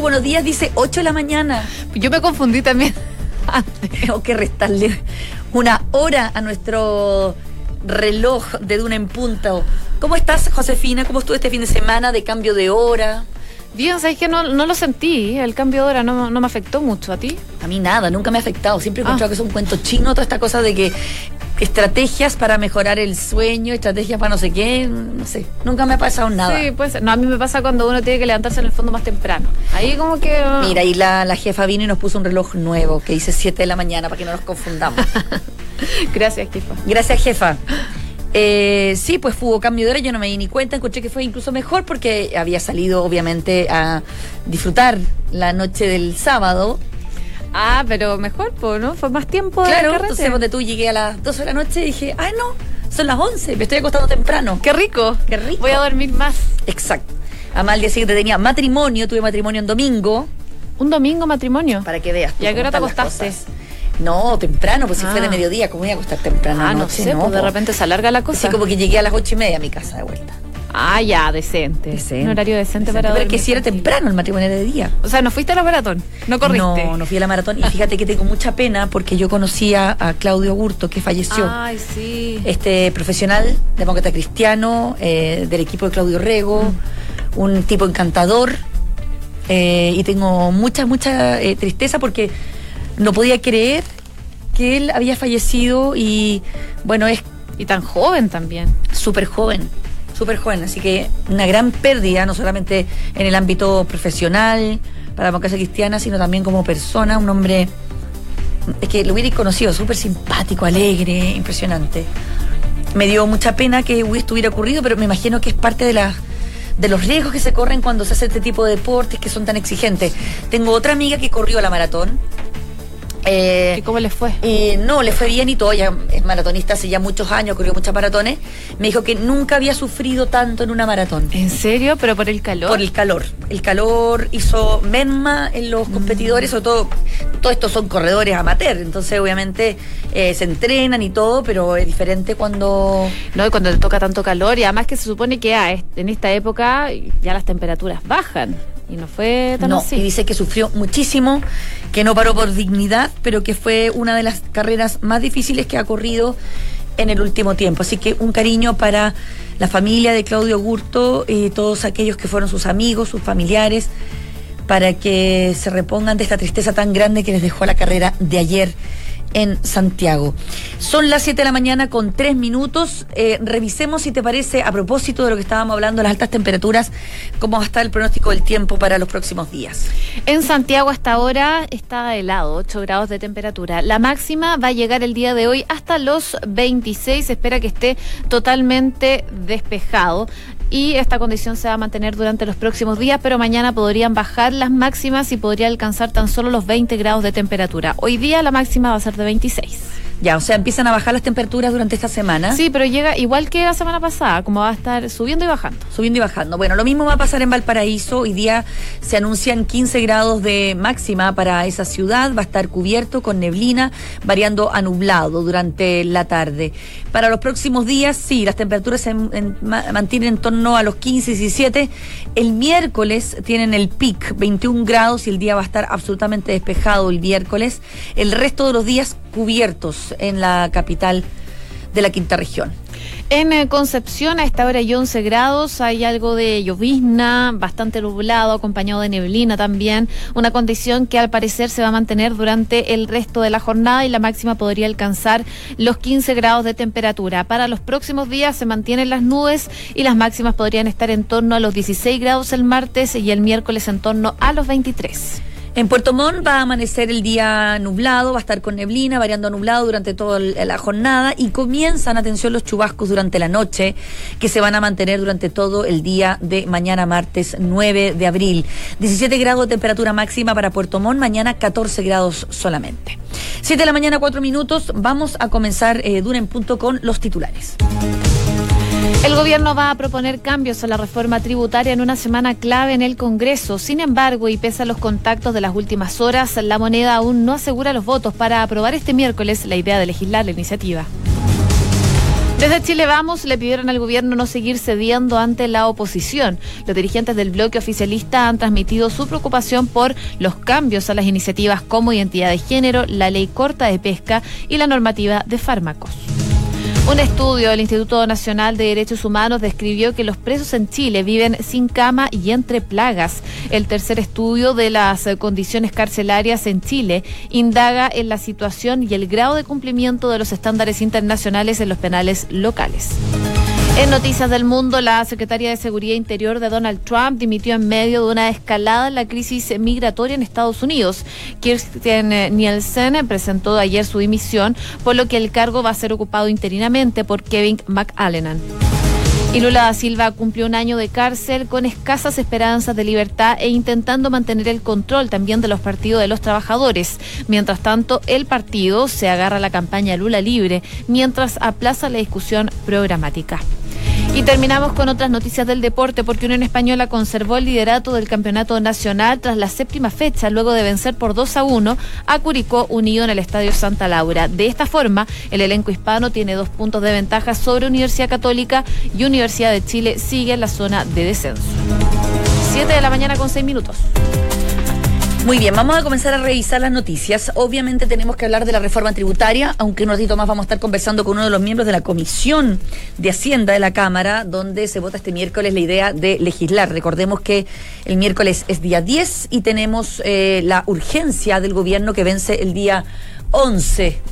buenos días dice 8 de la mañana. Yo me confundí también. Tengo que restarle una hora a nuestro reloj de Duna en Punta. ¿Cómo estás, Josefina? ¿Cómo estuvo este fin de semana de cambio de hora? Bien, ¿sabes qué? No lo sentí, el cambio de hora no me afectó mucho. ¿A ti? A mí nada, nunca me ha afectado. Siempre he encontrado que es un cuento chino, toda esta cosa de que estrategias para mejorar el sueño, estrategias para no sé qué, no sé, nunca me ha pasado nada. Sí, pues no, a mí me pasa cuando uno tiene que levantarse en el fondo más temprano. Ahí como que... Mira, ahí la jefa vino y nos puso un reloj nuevo que dice 7 de la mañana para que no nos confundamos. Gracias, jefa. Gracias, jefa. Sí, pues hubo cambio de hora, yo no me di ni cuenta, encontré que fue incluso mejor porque había salido obviamente a disfrutar la noche del sábado. Ah, pero mejor, ¿no? Fue más tiempo de Claro, carrete. entonces donde tú llegué a las 12 de la noche y dije, ay no, son las 11, me estoy acostando temprano. ¡Qué rico! ¡Qué rico! Voy a dormir más. Exacto. Además el día siguiente tenía matrimonio, tuve matrimonio en domingo. ¿Un domingo matrimonio? Para que veas. ¿Y a qué hora te acostaste? No, temprano, pues si fue de mediodía, ¿cómo voy a acostar temprano? No sé, pues de repente se alarga la cosa. Así como que llegué a las 8:30 a mi casa de vuelta. Ah, ya, decente. Un horario decente para dormir. Pero que si era temprano, el matrimonio era de día. O sea, ¿no fuiste a la maratón? ¿No corriste? No fui a la maratón. Y fíjate que tengo mucha pena porque yo conocía a Claudio Agurto, que falleció. Ay, sí. Profesional, demócrata cristiano, del equipo de Claudio Rego, un tipo encantador. Y tengo mucha tristeza porque no podía creer que él había fallecido y bueno, es... Y tan joven también. Súper joven, así que una gran pérdida, no solamente en el ámbito profesional, para la democracia cristiana, sino también como persona, un hombre, es que lo hubiera conocido, súper simpático, alegre, impresionante. Me dio mucha pena que esto hubiera ocurrido, pero me imagino que es parte de los riesgos que se corren cuando se hace este tipo de deportes que son tan exigentes. Tengo otra amiga que corrió la maratón. ¿Y cómo les fue? No, le fue bien y todo. Ella es maratonista hace ya muchos años, corrió muchas maratones. Me dijo que nunca había sufrido tanto en una maratón. ¿En serio? ¿Pero por el calor? Por el calor. El calor hizo merma en los competidores, sobre todo estos son corredores amateur, entonces obviamente se entrenan y todo, pero es diferente cuando... No, y cuando te toca tanto calor, y además que se supone que en esta época ya las temperaturas bajan. Y no fue tan así. Y dice que sufrió muchísimo, que no paró por dignidad, pero que fue una de las carreras más difíciles que ha corrido en el último tiempo. Así que un cariño para la familia de Claudio Agurto y todos aquellos que fueron sus amigos, sus familiares, para que se repongan de esta tristeza tan grande que les dejó la carrera de ayer en Santiago. Son las 7 de la mañana con 3 minutos. Revisemos, si te parece, a propósito de lo que estábamos hablando, las altas temperaturas, cómo va a estar el pronóstico del tiempo para los próximos días. En Santiago hasta ahora está helado, 8 grados de temperatura. La máxima va a llegar el día de hoy hasta los 26. Se espera que esté totalmente despejado. Y esta condición se va a mantener durante los próximos días, pero mañana podrían bajar las máximas y podría alcanzar tan solo los 20 grados de temperatura. Hoy día la máxima va a ser de 26. Ya, o sea, empiezan a bajar las temperaturas durante esta semana. Sí, pero llega igual que la semana pasada, como va a estar subiendo y bajando. Subiendo y bajando. Bueno, lo mismo va a pasar en Valparaíso. Hoy día se anuncian 15 grados de máxima para esa ciudad. Va a estar cubierto con neblina, variando a nublado durante la tarde. Para los próximos días, sí, las temperaturas se mantienen en torno a los 15, 17. El miércoles tienen el pic, 21 grados, y el día va a estar absolutamente despejado el miércoles. El resto de los días cubiertos en la capital de la quinta región. En Concepción a esta hora hay 11 grados, hay algo de llovizna, bastante nublado, acompañado de neblina también, una condición que al parecer se va a mantener durante el resto de la jornada y la máxima podría alcanzar los 15 grados de temperatura. Para los próximos días se mantienen las nubes y las máximas podrían estar en torno a los 16 grados el martes y el miércoles en torno a los 23. En Puerto Montt va a amanecer el día nublado, va a estar con neblina, variando a nublado durante toda la jornada, y comienzan, atención, los chubascos durante la noche, que se van a mantener durante todo el día de mañana martes 9 de abril. 17 grados de temperatura máxima para Puerto Montt, mañana 14 grados solamente. 7 de la mañana, 4 minutos, vamos a comenzar Duna en Punto con los titulares. El gobierno va a proponer cambios a la reforma tributaria en una semana clave en el Congreso. Sin embargo, y pese a los contactos de las últimas horas, la moneda aún no asegura los votos para aprobar este miércoles la idea de legislar la iniciativa. Desde Chile Vamos le pidieron al gobierno no seguir cediendo ante la oposición. Los dirigentes del bloque oficialista han transmitido su preocupación por los cambios a las iniciativas como identidad de género, la ley corta de pesca y la normativa de fármacos. Un estudio del Instituto Nacional de Derechos Humanos describió que los presos en Chile viven sin cama y entre plagas. El tercer estudio de las condiciones carcelarias en Chile indaga en la situación y el grado de cumplimiento de los estándares internacionales en los penales locales. En Noticias del Mundo, la secretaria de Seguridad Interior de Donald Trump dimitió en medio de una escalada en la crisis migratoria en Estados Unidos. Kirstjen Nielsen presentó ayer su dimisión, por lo que el cargo va a ser ocupado interinamente por Kevin McAleenan. Y Lula da Silva cumplió 1 año de cárcel con escasas esperanzas de libertad e intentando mantener el control también de los partidos de los trabajadores. Mientras tanto, el partido se agarra a la campaña Lula Libre, mientras aplaza la discusión programática. Y terminamos con otras noticias del deporte, porque Unión Española conservó el liderato del campeonato nacional tras la 7ª fecha, luego de vencer por 2-1 a Curicó Unido en el Estadio Santa Laura. De esta forma, el elenco hispano tiene 2 puntos de ventaja sobre Universidad Católica y Universidad de Chile sigue en la zona de descenso. 7:06 a.m. Muy bien, vamos a comenzar a revisar las noticias. Obviamente tenemos que hablar de la reforma tributaria, aunque en un ratito más vamos a estar conversando con uno de los miembros de la Comisión de Hacienda de la Cámara, donde se vota este miércoles la idea de legislar. Recordemos que el miércoles es día 10 y tenemos la urgencia del gobierno que vence el día 11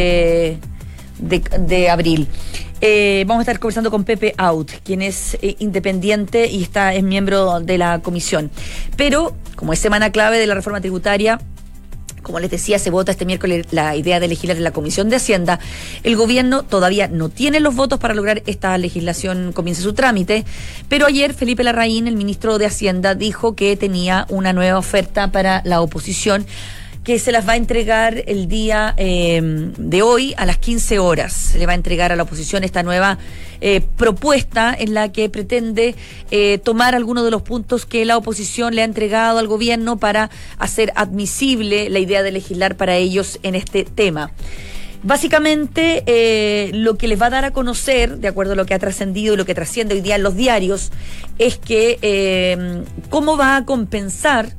de abril. Vamos a estar conversando con Pepe Out, quien es independiente y es miembro de la comisión. Pero, como es semana clave de la reforma tributaria, como les decía, se vota este miércoles la idea de legislar en la Comisión de Hacienda. El gobierno todavía no tiene los votos para lograr esta legislación comience su trámite, pero ayer Felipe Larraín, el ministro de Hacienda, dijo que tenía una nueva oferta para la oposición, que se las va a entregar el día de hoy a las 15 horas. Se le va a entregar a la oposición esta nueva propuesta en la que pretende tomar algunos de los puntos que la oposición le ha entregado al gobierno para hacer admisible la idea de legislar para ellos en este tema. Básicamente, lo que les va a dar a conocer, de acuerdo a lo que ha trascendido y lo que trasciende hoy día en los diarios, es que cómo va a compensar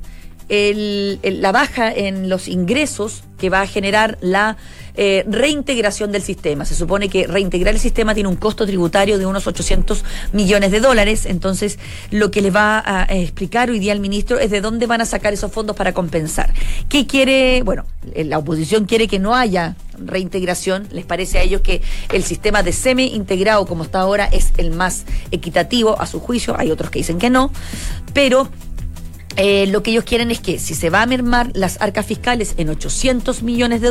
la baja en los ingresos que va a generar la reintegración del sistema. Se supone que reintegrar el sistema tiene un costo tributario de unos $800 millones. Entonces, lo que les va a explicar hoy día el ministro es de dónde van a sacar esos fondos para compensar. ¿Qué quiere? Bueno, la oposición quiere que no haya reintegración. Les parece a ellos que el sistema de semi-integrado como está ahora es el más equitativo a su juicio. Hay otros que dicen que no, pero lo que ellos quieren es que si se va a mermar las arcas fiscales en $800 millones,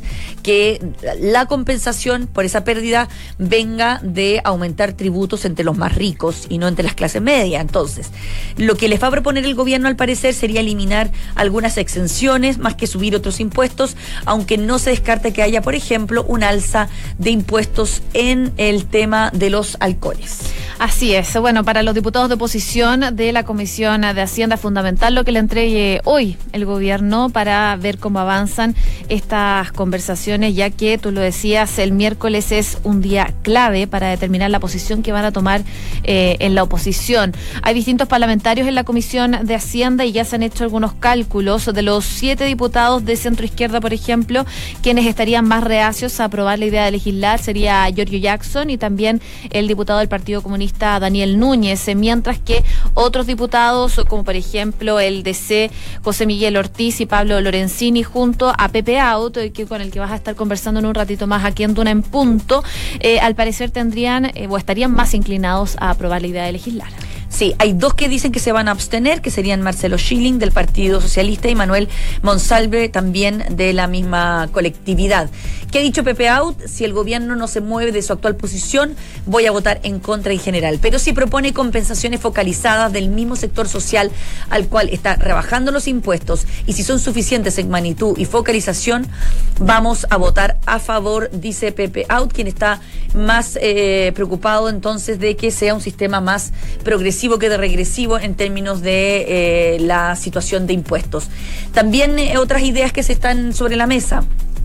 que la compensación por esa pérdida venga de aumentar tributos entre los más ricos y no entre las clases medias. Entonces, lo que les va a proponer el gobierno al parecer sería eliminar algunas exenciones más que subir otros impuestos, aunque no se descarta que haya, por ejemplo, un alza de impuestos en el tema de los alcoholes. Así es. Bueno, para los diputados de oposición de la Comisión de Hacienda, fundamental lo que le entregue hoy el gobierno para ver cómo avanzan estas conversaciones, ya que tú lo decías, el miércoles es un día clave para determinar la posición que van a tomar en la oposición. Hay distintos parlamentarios en la Comisión de Hacienda y ya se han hecho algunos cálculos. De los 7 diputados de centro izquierda, por ejemplo, quienes estarían más reacios a aprobar la idea de legislar sería Giorgio Jackson y también el diputado del Partido Comunista Daniel Núñez, mientras que otros diputados, como por ejemplo el DC José Miguel Ortiz y Pablo Lorenzini, junto a Pepe Out, con el que vas a estar conversando en un ratito más aquí en Duna en Punto, al parecer tendrían o estarían más inclinados a aprobar la idea de legislar. Sí, hay 2 que dicen que se van a abstener, que serían Marcelo Schilling del Partido Socialista y Manuel Monsalve también de la misma colectividad. ¿Qué ha dicho Pepe Out? Si el gobierno no se mueve de su actual posición, voy a votar en contra en general. Pero si propone compensaciones focalizadas del mismo sector social al cual está rebajando los impuestos, y si son suficientes en magnitud y focalización, vamos a votar a favor, dice Pepe Out, quien está más preocupado entonces de que sea un sistema más progresivo que de regresivo en términos de la situación de impuestos. También otras ideas que se están sobre la mesa.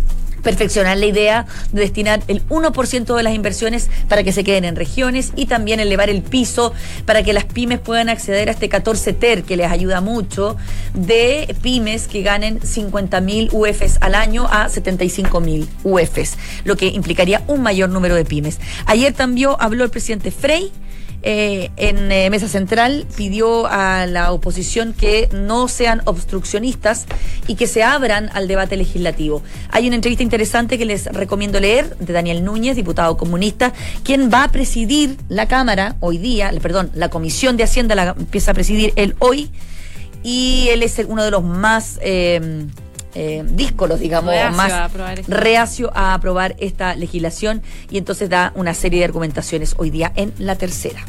perfeccionar la idea de destinar el 1% de las inversiones para que se queden en regiones y también elevar el piso para que las pymes puedan acceder a este 14 TER que les ayuda mucho, de pymes que ganen 50.000 UFs al año a 75.000 UFs, lo que implicaría un mayor número de pymes. Ayer también habló el presidente Frey en Mesa Central, pidió a la oposición que no sean obstruccionistas y que se abran al debate legislativo. Hay una entrevista interesante que les recomiendo leer de Daniel Núñez, diputado comunista, quien va a presidir la Cámara hoy día, la Comisión de Hacienda la empieza a presidir él hoy, y él es uno de los más díscolos, digamos, reacio a aprobar esta legislación, y entonces da una serie de argumentaciones hoy día en la tercera.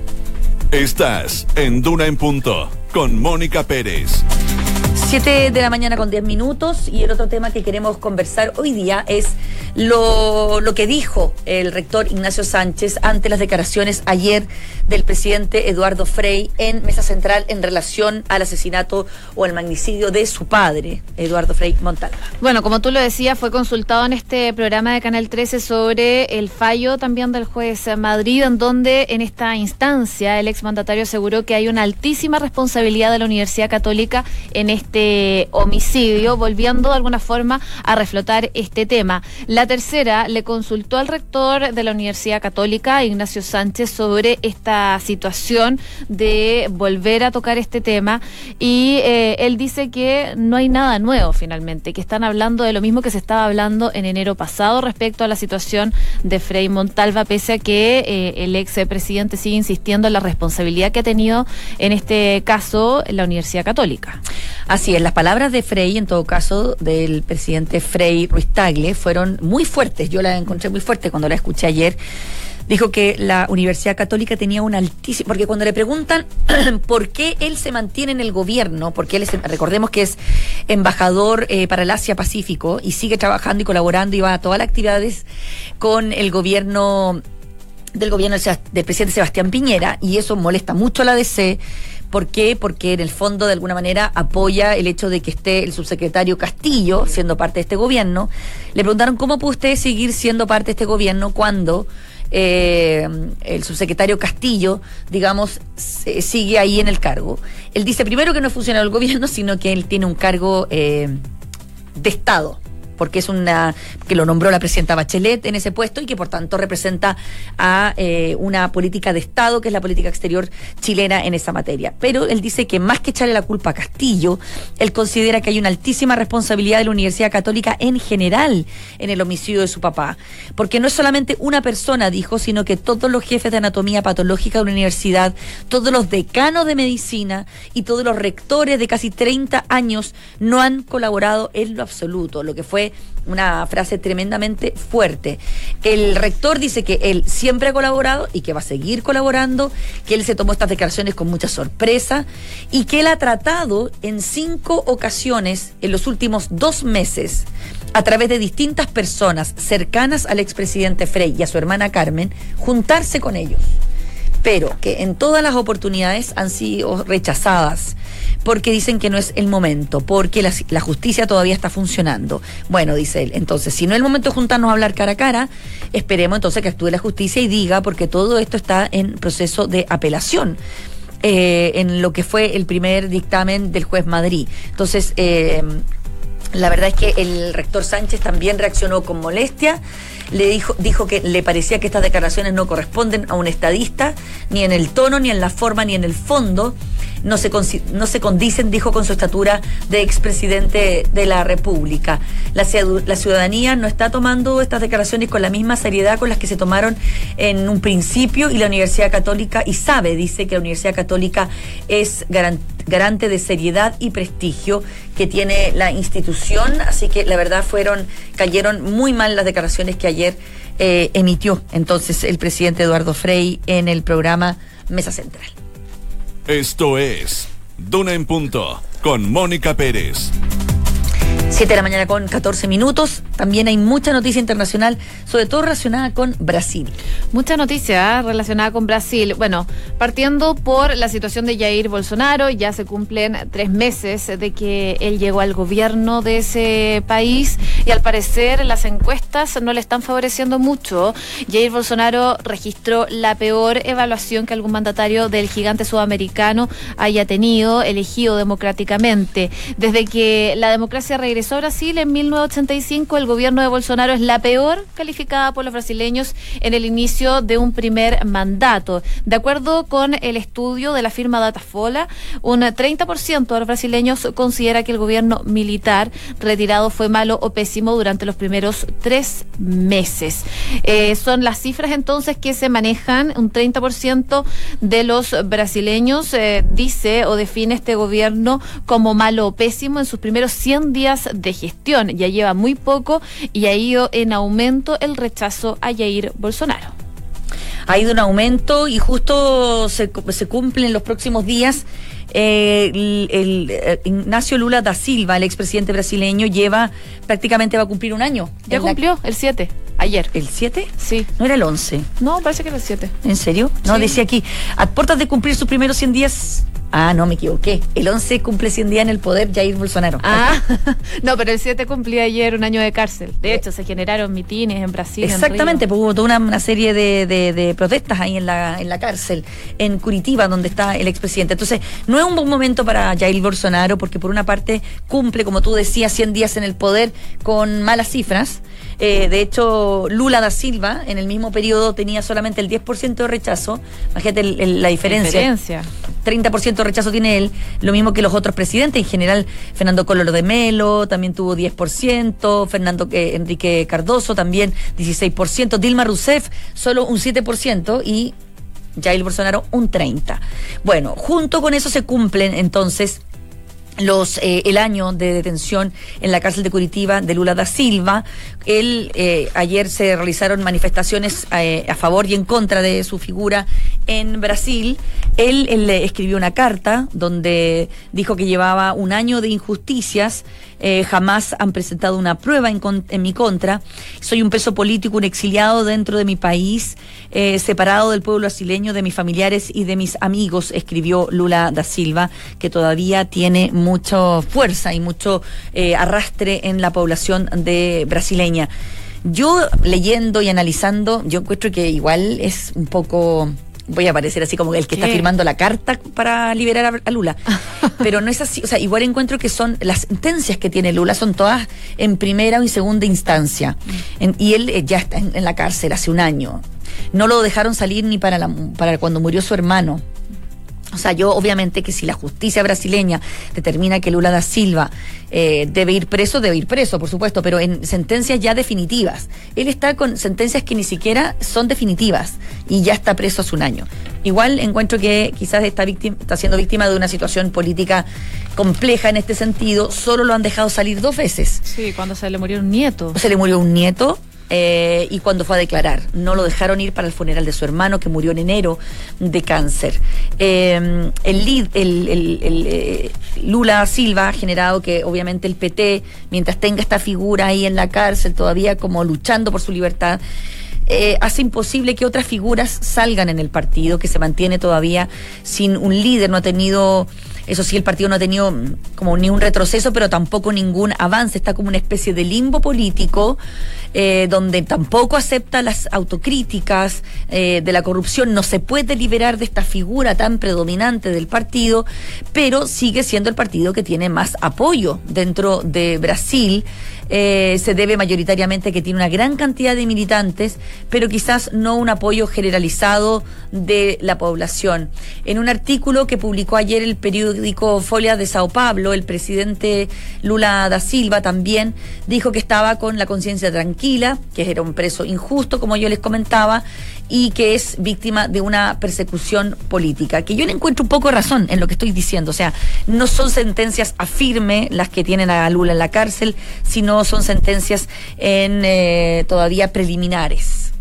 Estás en Duna en Punto con Mónica Pérez. 7 de la mañana con 10 minutos, y el otro tema que queremos conversar hoy día es lo que dijo el rector Ignacio Sánchez ante las declaraciones ayer del presidente Eduardo Frey en Mesa Central en relación al asesinato o al magnicidio de su padre, Eduardo Frei Montalva. Bueno, como tú lo decías, fue consultado en este programa de Canal 13 sobre el fallo también del juez Madrid, en donde en esta instancia el exmandatario aseguró que hay una altísima responsabilidad de la Universidad Católica en este homicidio, volviendo de alguna forma a reflotar este tema. La tercera le consultó al rector de la Universidad Católica, Ignacio Sánchez, sobre esta situación de volver a tocar este tema, y él dice que no hay nada nuevo finalmente, que están hablando de lo mismo que se estaba hablando en enero pasado respecto a la situación de Frei Montalva, pese a que el ex presidente sigue insistiendo en la responsabilidad que ha tenido en este caso la Universidad Católica. Así es, las palabras de Frei, en todo caso, del presidente Frei Ruiz Tagle, fueron muy fuertes. Yo las encontré muy fuertes cuando la escuché ayer. Dijo que la Universidad Católica tenía un altísimo... Porque cuando le preguntan por qué él se mantiene en el gobierno, porque él recordemos que es embajador para el Asia-Pacífico y sigue trabajando y colaborando y va a todas las actividades con el gobierno del presidente Sebastián Piñera, y eso molesta mucho a la DC. ¿Por qué? Porque en el fondo, de alguna manera, apoya el hecho de que esté el subsecretario Castillo siendo parte de este gobierno. Le preguntaron cómo puede usted seguir siendo parte de este gobierno cuando el subsecretario Castillo, digamos, sigue ahí en el cargo. Él dice primero que no es funcionario del gobierno, sino que él tiene un cargo de Estado, porque es que lo nombró la presidenta Bachelet en ese puesto y que por tanto representa a una política de Estado, que es la política exterior chilena en esa materia. Pero él dice que más que echarle la culpa a Castillo, él considera que hay una altísima responsabilidad de la Universidad Católica en general en el homicidio de su papá, porque no es solamente una persona, dijo, sino que todos los jefes de anatomía patológica de la universidad, todos los decanos de medicina y todos los rectores de casi 30 años no han colaborado en lo absoluto, lo que fue una frase tremendamente fuerte. El rector dice que él siempre ha colaborado y que va a seguir colaborando, que él se tomó estas declaraciones con mucha sorpresa y que él ha tratado en 5 ocasiones en los últimos 2 meses, a través de distintas personas cercanas al expresidente Frei y a su hermana Carmen, juntarse con ellos, pero que en todas las oportunidades han sido rechazadas porque dicen que no es el momento, porque la justicia todavía está funcionando. Bueno, dice él, entonces, si no es el momento de juntarnos a hablar cara a cara, esperemos entonces que actúe la justicia y diga, porque todo esto está en proceso de apelación, en lo que fue el primer dictamen del juez Madrid. Entonces, la verdad es que el rector Sánchez también reaccionó con molestia. Dijo que le parecía que estas declaraciones no corresponden a un estadista, ni en el tono, ni en la forma, ni en el fondo. No se condicen, dijo, con su estatura de expresidente de la República. La ciudadanía no está tomando estas declaraciones con la misma seriedad con las que se tomaron en un principio, y la Universidad Católica, y dice que la Universidad Católica es garante de seriedad y prestigio que tiene la institución, así que la verdad cayeron muy mal las declaraciones que ayer emitió entonces el presidente Eduardo Frei en el programa Mesa Central. Esto es Duna en Punto con Mónica Pérez. 7 de la mañana con 14 minutos. También hay mucha noticia internacional, sobre todo relacionada con Brasil. Mucha noticia relacionada con Brasil. Bueno, partiendo por la situación de Jair Bolsonaro, ya se cumplen 3 meses de que él llegó al gobierno de ese país y al parecer las encuestas no le están favoreciendo mucho. Jair Bolsonaro registró la peor evaluación que algún mandatario del gigante sudamericano haya tenido, elegido democráticamente. Desde que la democracia regresó a Brasil en 1985, el gobierno de Bolsonaro es la peor calificada por los brasileños en el inicio de un primer mandato. De acuerdo con el estudio de la firma Datafolha, un 30% de los brasileños considera que el gobierno militar retirado fue malo o pésimo durante los primeros 3 meses. Son las cifras entonces que se manejan. Un 30% de los brasileños dice o define este gobierno como malo o pésimo en sus primeros 100 días de gestión. Ya lleva muy poco y ha ido en aumento el rechazo a Jair Bolsonaro. Ha ido en aumento y justo se cumple en los próximos días. Ignacio Lula da Silva, el expresidente brasileño, prácticamente va a cumplir un año. Ya cumplió, el 7, ayer. ¿El 7? Sí. ¿No era el 11? No, parece que era el 7. ¿En serio? No, sí. Decía aquí, a puertas de cumplir sus primeros 100 días... Ah, no, me equivoqué. El 11 cumple 100 días en el poder Jair Bolsonaro. Ah, no, pero el 7 cumplió ayer un año de cárcel. De hecho, se generaron mitines en Brasil. Exactamente, pues hubo toda una serie de protestas ahí en la cárcel, en Curitiba, donde está el expresidente. Entonces, no es un buen momento para Jair Bolsonaro, porque por una parte cumple, como tú decías, 100 días en el poder con malas cifras. De hecho, Lula da Silva, en el mismo periodo, tenía solamente el 10% de rechazo. Imagínate la diferencia. 30% de rechazo tiene él, lo mismo que los otros presidentes. En general, Fernando Collor de Mello también tuvo 10%, Enrique Cardoso también 16%, Dilma Rousseff solo un 7% y Jair Bolsonaro un 30%. Bueno, junto con eso se cumplen entonces el año de detención en la cárcel de Curitiba de Lula da Silva. Ayer se realizaron manifestaciones a favor y en contra de su figura en Brasil. Él escribió una carta donde dijo que llevaba un año de injusticias, jamás han presentado una prueba en mi contra, soy un preso político, un exiliado dentro de mi país, separado del pueblo brasileño, de mis familiares y de mis amigos, escribió Lula da Silva, que todavía tiene mucha fuerza y mucho arrastre en la población brasileña. Yo leyendo y analizando, yo encuentro que igual es un poco... Voy a parecer así como el que está firmando la carta para liberar a Lula. Pero no es así. O sea, igual encuentro que son las sentencias que tiene Lula, son todas en primera o en segunda instancia. Y él ya está en la cárcel hace un año. No lo dejaron salir ni para cuando murió su hermano. O sea, yo obviamente que si la justicia brasileña determina que Lula da Silva debe ir preso, por supuesto, pero en sentencias ya definitivas. Él está con sentencias que ni siquiera son definitivas y ya está preso hace un año. Igual encuentro que quizás está siendo víctima de una situación política compleja en este sentido. Solo lo han dejado salir 2 veces. Sí, cuando se le murió un nieto. Se le murió un nieto. Y cuando fue a declarar, no lo dejaron ir para el funeral de su hermano que murió en enero de cáncer. Lula Silva ha generado que obviamente el PT, mientras tenga esta figura ahí en la cárcel todavía como luchando por su libertad, hace imposible que otras figuras salgan en el partido, que se mantiene todavía sin un líder. No ha tenido, eso sí, el partido no ha tenido como ni un retroceso, pero tampoco ningún avance. Está como una especie de limbo político, donde tampoco acepta las autocríticas de la corrupción. No se puede liberar de esta figura tan predominante del partido, pero sigue siendo el partido que tiene más apoyo dentro de Brasil. Se debe mayoritariamente a que tiene una gran cantidad de militantes, pero quizás no un apoyo generalizado de la población. En un artículo que publicó ayer el periódico Folha de Sao Paulo, el presidente Lula da Silva también dijo que estaba con la conciencia tranquila, que era un preso injusto, como yo les comentaba, y que es víctima de una persecución política, que yo le encuentro un poco de razón en lo que estoy diciendo. O sea, no son sentencias a firme las que tienen a Lula en la cárcel, sino son sentencias todavía preliminares.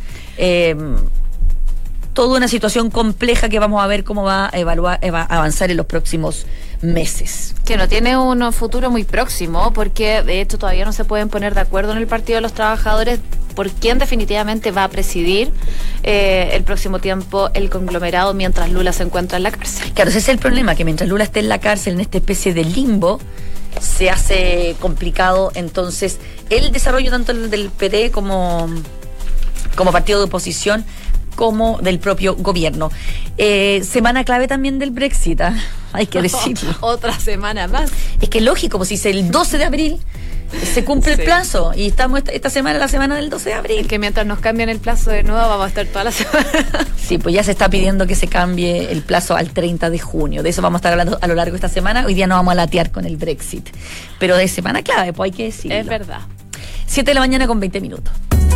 Toda una situación compleja que vamos a ver cómo va a avanzar en los próximos meses. Que no tiene un futuro muy próximo, porque de hecho todavía no se pueden poner de acuerdo en el Partido de los Trabajadores por quién definitivamente va a presidir el próximo tiempo el conglomerado mientras Lula se encuentra en la cárcel. Claro, ese es el problema, que mientras Lula esté en la cárcel, en esta especie de limbo, se hace complicado entonces el desarrollo tanto del PD como partido de oposición, como del propio gobierno. Semana clave también del Brexit, hay que decirlo. Otra semana más. Es que lógico, pues si el 12 de abril se cumple el plazo y estamos esta semana, la semana del 12 de abril. Es que mientras nos cambian el plazo de nuevo vamos a estar toda la semana. Sí, pues ya se está pidiendo que se cambie el plazo al 30 de junio. De eso vamos a estar hablando a lo largo de esta semana. Hoy día no vamos a latear con el Brexit. Pero de semana clave, pues hay que decirlo. Es verdad. 7 de la mañana con 20 minutos.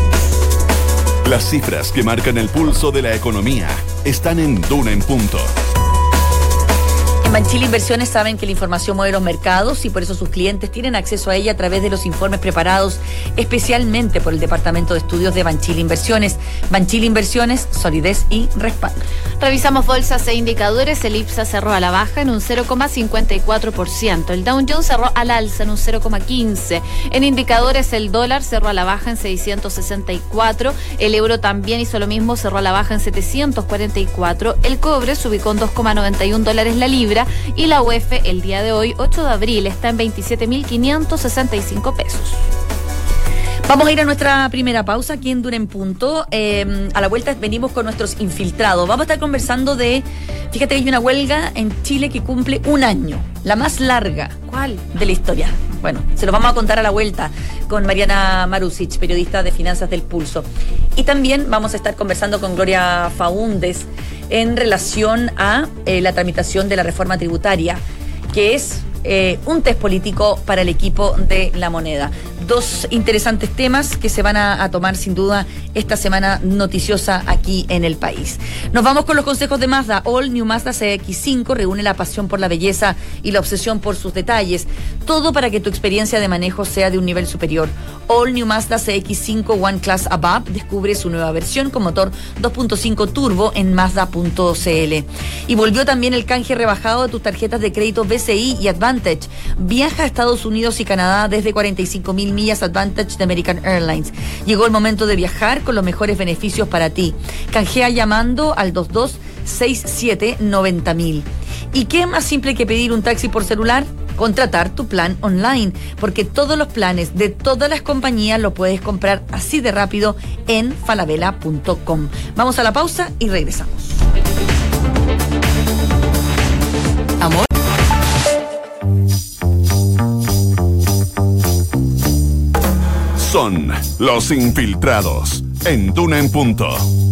Las cifras que marcan el pulso de la economía están en Duna en Punto. En Banchile Inversiones saben que la información mueve los mercados y por eso sus clientes tienen acceso a ella a través de los informes preparados especialmente por el Departamento de Estudios de Banchile Inversiones. Banchile Inversiones, solidez y respaldo. Revisamos bolsas e indicadores. El IPSA cerró a la baja en un 0,54%. El Dow Jones cerró al alza en un 0,15%. En indicadores, el dólar cerró a la baja en 664. El euro también hizo lo mismo, cerró a la baja en 744. El cobre se ubicó en $2,91 la libra. Y la UF el día de hoy, 8 de abril, está en 27.565 pesos. Vamos a ir a nuestra primera pausa aquí en Duna en Punto. A la vuelta venimos con nuestros infiltrados. Vamos a estar conversando fíjate que hay una huelga en Chile que cumple un año, la más larga. ¿Cuál? De la historia. Bueno, se lo vamos a contar a la vuelta con Mariana Marusic, periodista de Finanzas del Pulso. Y también vamos a estar conversando con Gloria Faúndez en relación a la tramitación de la reforma tributaria, que es un test político para el equipo de La Moneda. Dos interesantes temas que se van a tomar sin duda esta semana noticiosa aquí en el país. Nos vamos con los consejos de Mazda. All New Mazda CX-5 reúne la pasión por la belleza y la obsesión por sus detalles. Todo para que tu experiencia de manejo sea de un nivel superior. All New Mazda CX-5 One Class Above descubre su nueva versión con motor 2.5 turbo en Mazda.cl. Y volvió también el canje rebajado de tus tarjetas de crédito BCI y Advantage. Viaja a Estados Unidos y Canadá desde 45.000 millas Advantage de American Airlines. Llegó el momento de viajar con los mejores beneficios para ti. Canjea llamando al 2267-90.000. ¿Y qué es más simple que pedir un taxi por celular? Contratar tu plan online, porque todos los planes de todas las compañías lo puedes comprar así de rápido en falabella.com. Vamos a la pausa y regresamos. Amor. Son los infiltrados en Duna en Punto.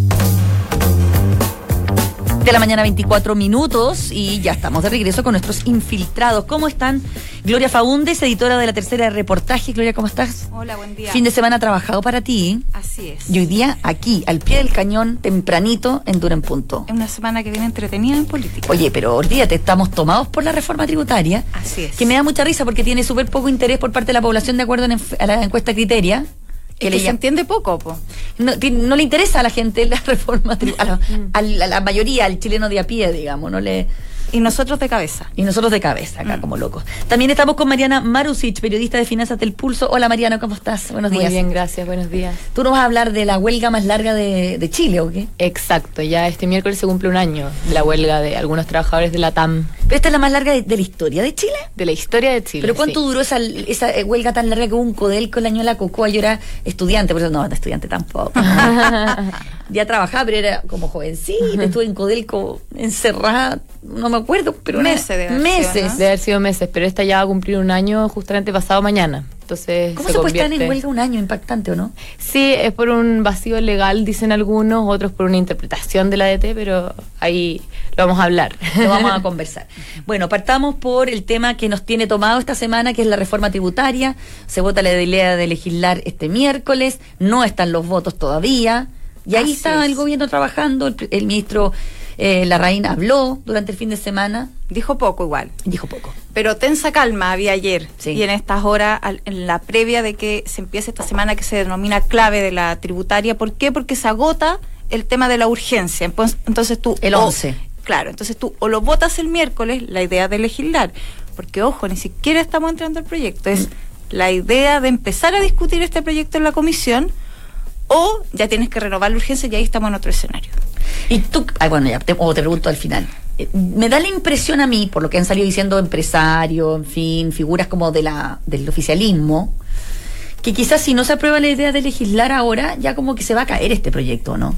De la mañana, 24 minutos, y ya estamos de regreso con nuestros infiltrados. ¿Cómo están? Gloria Faúndez, editora de La Tercera de Reportaje. Gloria, ¿cómo estás? Hola, buen día. Fin de semana trabajado para ti. Así es. Y hoy día aquí, al pie del cañón, tempranito, en Duna en Punto. Es una semana que viene entretenida en política. Oye, pero olvídate, estamos tomados por la reforma tributaria. Así es. Que me da mucha risa porque tiene súper poco interés por parte de la población de acuerdo a la encuesta Criteria. Que se entiende poco, po. No le interesa a la gente la reforma tributaria, a la mayoría, al chileno de a pie, digamos, no le... Y nosotros de cabeza. Y nosotros de cabeza, acá como locos. También estamos con Mariana Marusic, periodista de Finanzas del Pulso. Hola Mariana, ¿cómo estás? Buenos días. Muy bien, gracias, buenos días. Tú nos vas a hablar de la huelga más larga de Chile, ¿o qué? Exacto, ya este miércoles se cumple un año de la huelga de algunos trabajadores de la TAM. Pero esta es la más larga de la historia de Chile. De la historia de Chile. ¿Pero cuánto duró esa huelga tan larga que hubo un Codelco el año de la Cocoa? Yo era estudiante, por eso no, estudiante tampoco. Ya trabajaba, pero era como jovencita, estuve en Codelco encerrada, no me acuerdo, pero meses. De haber sido meses, pero esta ya va a cumplir un año justamente pasado mañana. Entonces, ¿cómo se puede estar en huelga un año? Impactante, ¿o no? Sí, es por un vacío legal, dicen algunos, otros por una interpretación de la ADT, pero ahí lo vamos a hablar. Lo vamos a conversar. Bueno, partamos por el tema que nos tiene tomado esta semana, que es la reforma tributaria. Se vota la idea de legislar este miércoles, no están los votos todavía, y ahí está el gobierno trabajando, el ministro Larraín habló durante el fin de semana. Dijo poco igual. Dijo poco. Pero tensa calma había ayer. Sí. Y en estas horas, en la previa de que se empiece esta semana que se denomina clave de la tributaria. ¿Por qué? Porque se agota el tema de la urgencia. Entonces tú... El 11. Claro, entonces tú o lo votas el miércoles, la idea de legislar, porque ojo, ni siquiera estamos entrando al proyecto, es la idea de empezar a discutir este proyecto en la comisión, o ya tienes que renovar la urgencia y ahí estamos en otro escenario. Y tú, bueno, ya te pregunto al final. Me da la impresión a mí, por lo que han salido diciendo empresarios, en fin, figuras como del oficialismo, que quizás si no se aprueba la idea de legislar ahora, ya como que se va a caer este proyecto, ¿no?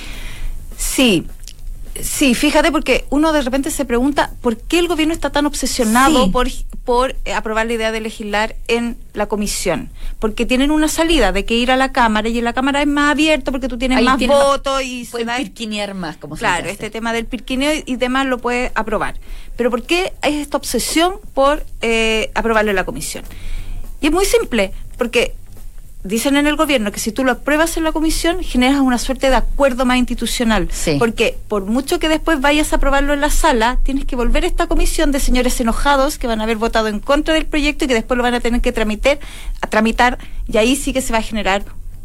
Sí, fíjate, porque uno de repente se pregunta por qué el gobierno está tan obsesionado por aprobar la idea de legislar en la comisión, porque tienen una salida de que ir a la Cámara, y en la Cámara es más abierto porque tú tienes más votos y pueden pirquinear más, como claro, se este tema del pirquineo y demás lo puede aprobar. Pero ¿por qué hay esta obsesión por aprobarlo en la comisión? Y es muy simple, porque dicen en el gobierno que si tú lo apruebas en la comisión, generas una suerte de acuerdo más institucional. Sí. Porque por mucho que después vayas a aprobarlo en la sala, tienes que volver a esta comisión de señores enojados que van a haber votado en contra del proyecto y que después lo van a tener que tramitar, y ahí sí que se va a generar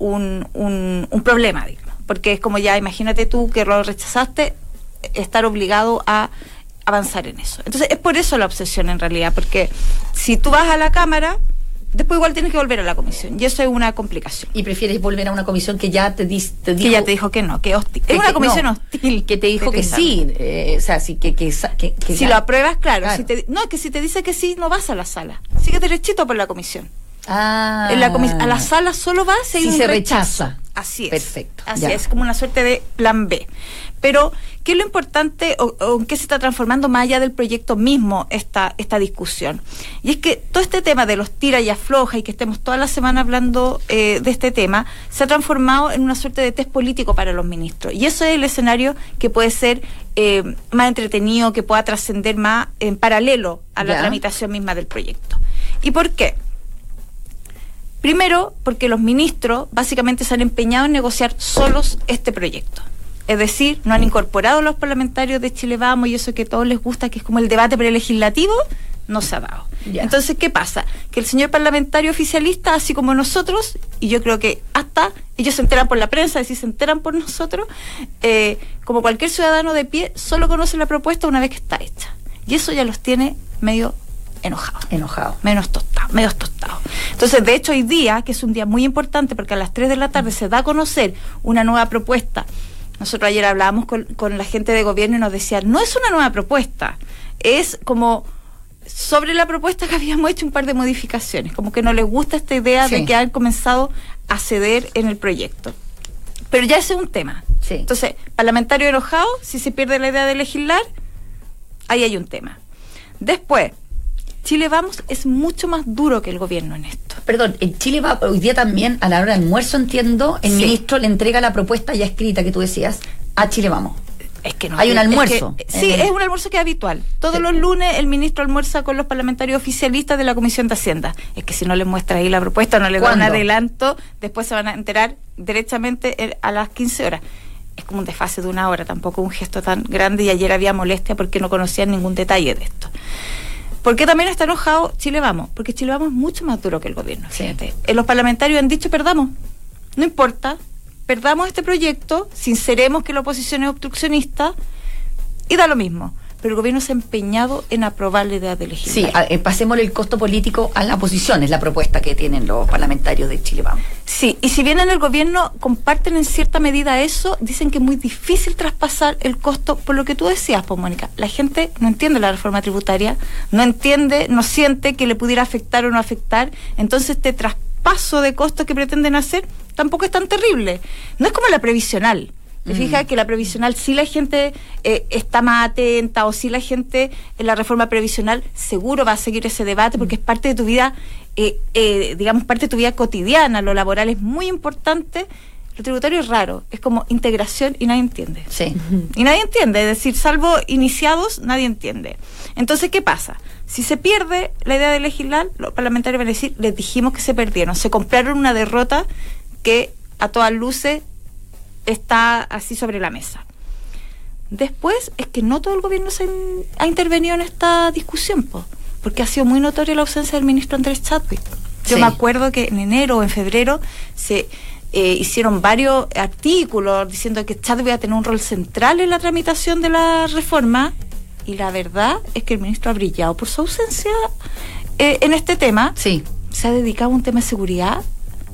un problema, digamos. Porque es como ya, imagínate tú que lo rechazaste, estar obligado a avanzar en eso. Entonces es por eso la obsesión en realidad, porque si tú vas a la Cámara, después igual tienes que volver a la comisión, y eso es una complicación. Y prefieres volver a una comisión que ya te dijo... Que ya te dijo que no, que hostil. Es una comisión hostil. Que te dijo que sí, o sea, sí, que si lo apruebas, claro. Que si te dice que sí, no vas a la sala. Sigue derechito por la comisión. Ah. A la sala solo vas si hay un se rechazo. rechaza. Así es. Perfecto. Así es, como una suerte de plan B. Pero, ¿qué es lo importante o en qué se está transformando más allá del proyecto mismo esta discusión? Y es que todo este tema de los tira y afloja, y que estemos toda la semana hablando de este tema, se ha transformado en una suerte de test político para los ministros. Y eso es el escenario que puede ser más entretenido, que pueda trascender más en paralelo a la tramitación misma del proyecto. ¿Y por qué? Primero, porque los ministros básicamente se han empeñado en negociar solos este proyecto. Es decir, no han incorporado a los parlamentarios de Chile Vamos, y eso que a todos les gusta, que es como el debate prelegislativo, no se ha dado. Entonces, ¿qué pasa? Que el señor parlamentario oficialista, así como nosotros, y yo creo que hasta ellos se enteran por la prensa, es decir, se enteran por nosotros, como cualquier ciudadano de pie, solo conoce la propuesta una vez que está hecha. Y eso ya los tiene medio enojados. Medios tostados. Entonces, de hecho, hoy día, que es un día muy importante, porque a las 3 de la tarde se da a conocer una nueva propuesta. Nosotros ayer hablábamos con la gente de gobierno y nos decían, no es una nueva propuesta, es como sobre la propuesta que habíamos hecho un par de modificaciones, como que no les gusta esta idea de que han comenzado a ceder en el proyecto. Pero ya ese es un tema. Sí. Entonces, parlamentario enojado, si se pierde la idea de legislar, ahí hay un tema. Después, Chile Vamos es mucho más duro que el gobierno en esto. Perdón, en Chile va hoy día también, a la hora del almuerzo, entiendo, el ministro le entrega la propuesta ya escrita que tú decías a Chile Vamos. Es que no hay un almuerzo. Es un almuerzo que es habitual. Todos los lunes el ministro almuerza con los parlamentarios oficialistas de la Comisión de Hacienda. Es que si no les muestra ahí la propuesta, no les da un adelanto, después se van a enterar derechamente a las 15 horas. Es como un desfase de 1 hora, tampoco un gesto tan grande, y ayer había molestia porque no conocían ningún detalle de esto. ¿Por qué también está enojado Chile Vamos? Porque Chile Vamos es mucho más duro que el gobierno, fíjate. Los parlamentarios han dicho, perdamos, no importa, perdamos este proyecto, sinceremos que la oposición es obstruccionista, y da lo mismo. Pero el gobierno se ha empeñado en aprobar la idea de legislar. Sí, pasémosle el costo político a la oposición, es la propuesta que tienen los parlamentarios de Chile Vamos. Sí, y si bien en el gobierno comparten en cierta medida eso, dicen que es muy difícil traspasar el costo, por lo que tú decías, pues, Mónica. La gente no entiende la reforma tributaria, no entiende, no siente que le pudiera afectar o no afectar, entonces este traspaso de costos que pretenden hacer tampoco es tan terrible. No es como la previsional. ¿Te fijas que la previsional, si la gente está más atenta, o si la gente en la reforma previsional seguro va a seguir ese debate, porque es parte de tu vida, digamos, parte de tu vida cotidiana? Lo laboral es muy importante. Lo tributario es raro, es como integración y nadie entiende. Sí. Y nadie entiende, es decir, salvo iniciados, nadie entiende. Entonces, ¿qué pasa? Si se pierde la idea de legislar, los parlamentarios van a decir, les dijimos que se perdieron, se compraron una derrota que a todas luces está así sobre la mesa. Después, es que no todo el gobierno ha intervenido en esta discusión, porque ha sido muy notoria la ausencia del ministro Andrés Chadwick. Yo me acuerdo que en enero o en febrero hicieron varios artículos diciendo que Chadwick iba a tener un rol central en la tramitación de la reforma, y la verdad es que el ministro ha brillado por su ausencia en este tema. Sí. Se ha dedicado a un tema de seguridad,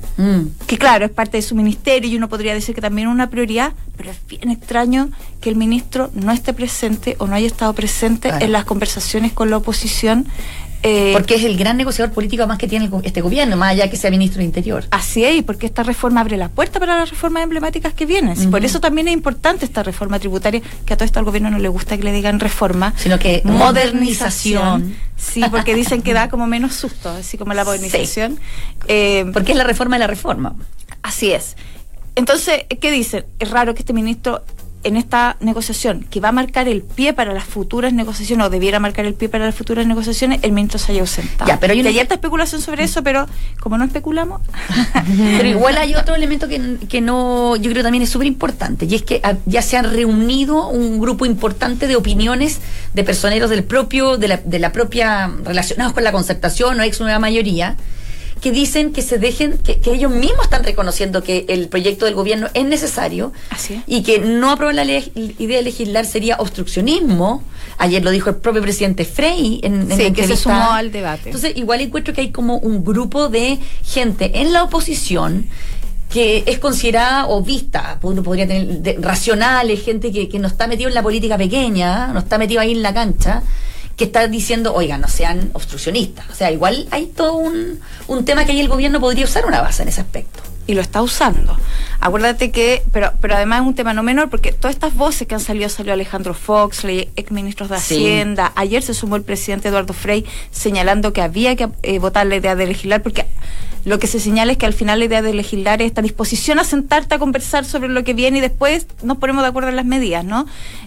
que claro, es parte de su ministerio y uno podría decir que también es una prioridad, pero es bien extraño que el ministro no esté presente o no haya estado presente en las conversaciones con la oposición. Porque es el gran negociador político además que tiene este gobierno, más allá que sea ministro de Interior. Así es, porque esta reforma abre la puerta para las reformas emblemáticas que vienen. Por eso también es importante esta reforma tributaria, que a todo esto al gobierno no le gusta que le digan reforma, sino que modernización. Sí, porque dicen que da como menos susto, así como la modernización. Sí. Porque es la reforma de la reforma. Así es. Entonces, ¿qué dicen? Es raro que este ministro, en esta negociación, que va a marcar el pie para las futuras negociaciones, o debiera marcar el pie para las futuras negociaciones, el ministro se haya ausentado. Ya, pero hay harta especulación sobre eso, pero como no especulamos... Pero igual hay otro elemento que no, yo creo también es súper importante, y es que ya se han reunido un grupo importante de opiniones de personeros del propio, de la propia, relacionados con la concertación o ex nueva mayoría, que dicen que se dejen, que ellos mismos están reconociendo que el proyecto del gobierno es necesario. Así es. Y que no aprobar la idea de legislar sería obstruccionismo. Ayer lo dijo el propio presidente Frey en sí, que se sumó al debate. Entonces igual encuentro que hay como un grupo de gente en la oposición que es considerada o vista, uno podría tener racionales, gente que no está metido en la política pequeña, no está metido ahí en la cancha, que está diciendo, oigan, no sean obstruccionistas. O sea, igual hay todo un tema que ahí el gobierno podría usar una base en ese aspecto. Y lo está usando. Acuérdate que, pero además es un tema no menor, porque todas estas voces que han salido Alejandro Fox, ex ministros de Hacienda, ayer se sumó el presidente Eduardo Frey señalando que había que votar la idea de legislar, porque lo que se señala es que al final la idea de legislar es esta disposición a sentarte a conversar sobre lo que viene y después nos ponemos de acuerdo en las medidas, ¿no?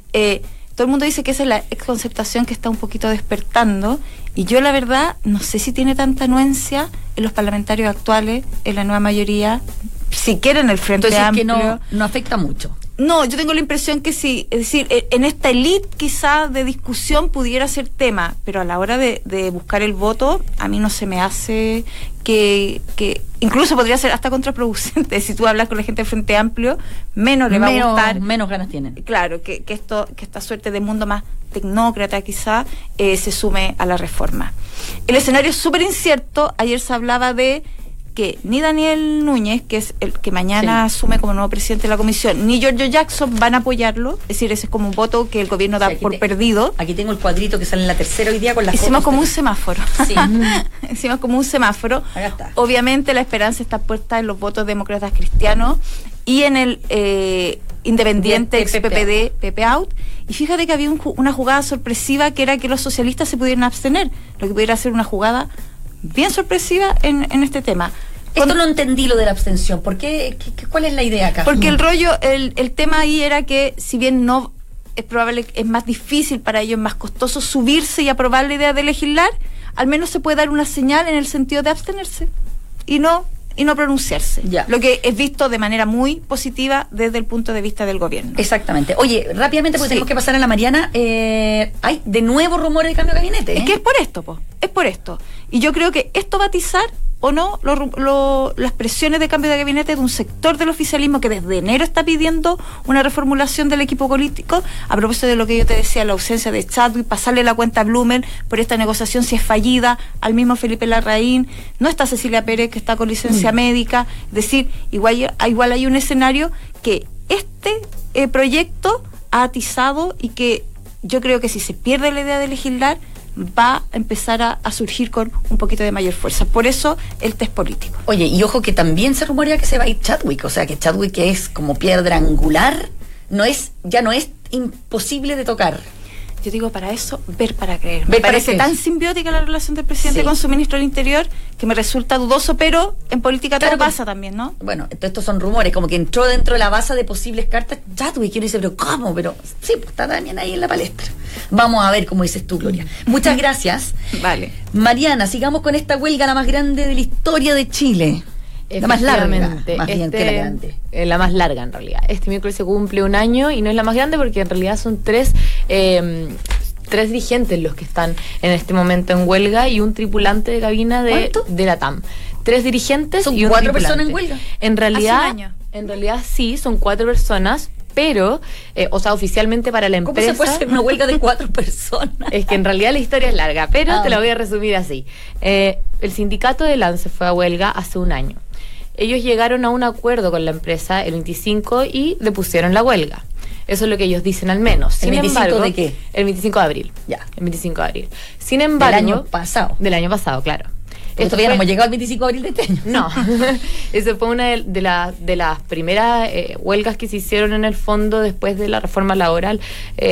Todo el mundo dice que esa es la exconceptación que está un poquito despertando, y yo la verdad no sé si tiene tanta anuencia en los parlamentarios actuales, en la nueva mayoría, siquiera en el Frente Amplio. Entonces que no afecta mucho. No, yo tengo la impresión que sí, es decir, en esta elite quizá de discusión pudiera ser tema, pero a la hora de buscar el voto, a mí no se me hace que incluso podría ser hasta contraproducente. Si tú hablas con la gente del Frente Amplio, menos le va a gustar. Menos ganas tienen. Claro, que esta suerte de mundo más tecnócrata quizá se sume a la reforma. El escenario es súper incierto. Ayer se hablaba de que ni Daniel Núñez, que es el que mañana asume como nuevo presidente de la comisión, ni Giorgio Jackson van a apoyarlo. Es decir, ese es como un voto que el gobierno da por perdido. Aquí tengo el cuadrito que sale en la tercera hoy día con las Hicimos como un semáforo. Sí. Hicimos como un semáforo. Acá está. Obviamente la esperanza está puesta en los votos demócratas cristianos y en el independiente ex PPD, Pepe Out. Y fíjate que había una jugada sorpresiva, que era que los socialistas se pudieran abstener, lo que pudiera ser una jugada bien sorpresiva en este tema. Esto no entendí, lo de la abstención. ¿Por qué? ¿Cuál es la idea acá? Porque el rollo, el tema ahí era que, si bien no es probable, es más difícil para ellos, es más costoso subirse y aprobar la idea de legislar, al menos se puede dar una señal en el sentido de abstenerse y no pronunciarse. Ya. Lo que es visto de manera muy positiva desde el punto de vista del gobierno. Exactamente. Oye, rápidamente, porque tenemos que pasar a la Mariana. Hay de nuevo rumores de cambio de gabinete. Es que es por esto, es por esto. Y yo creo que esto va a atizar o no las presiones de cambio de gabinete de un sector del oficialismo que desde enero está pidiendo una reformulación del equipo político, a propósito de lo que yo te decía, la ausencia de Chadwick, pasarle la cuenta a Blumen por esta negociación si es fallida, al mismo Felipe Larraín, no está Cecilia Pérez, que está con licencia médica. Es decir, igual hay un escenario que este proyecto ha atizado, y que yo creo que si se pierde la idea de legislar, va a empezar a surgir con un poquito de mayor fuerza. Por eso el test político. Oye, y ojo que también se rumorea que se va a ir Chadwick, o sea que Chadwick, que es como piedra angular, ya no es imposible de tocar. Yo digo, para eso, ver para creer. Me parece tan simbiótica la relación del presidente con su ministro del Interior, que me resulta dudoso, pero en política todo pasa también, ¿no? Bueno, estos son rumores, como que entró dentro de la base de posibles cartas Chadwick, y uno dice, pero ¿cómo? Pero sí, pues está también ahí en la palestra. Vamos a ver cómo dices tú, Gloria. Muchas gracias. Vale. Mariana, sigamos con esta huelga, la más grande de la historia de Chile. La más larga, más bien que la grande. La más larga, en realidad. Este miércoles se cumple un año, y no es la más grande porque en realidad son tres dirigentes los que están en este momento en huelga, y un tripulante de cabina de la TAM. 3 dirigentes ¿Son y un 4 tripulante. personas en huelga? En realidad, Hace un año. En realidad sí, son 4 personas, pero, oficialmente para la ¿Cómo empresa... se puede hacer una huelga de 4 personas? Es que en realidad la historia es larga, pero te la voy a resumir así. El sindicato de Lance fue a huelga hace un año. Ellos llegaron a un acuerdo con la empresa el 25 y depusieron la huelga. Eso es lo que ellos dicen al menos. ¿El 25 de qué? El 25 de abril. Ya. El 25 de abril. Sin embargo... Del año pasado. Del año pasado, claro. Esto todavía no hemos llegado al 25 de abril de este año. No, eso fue una de las primeras huelgas que se hicieron en el fondo después de la reforma laboral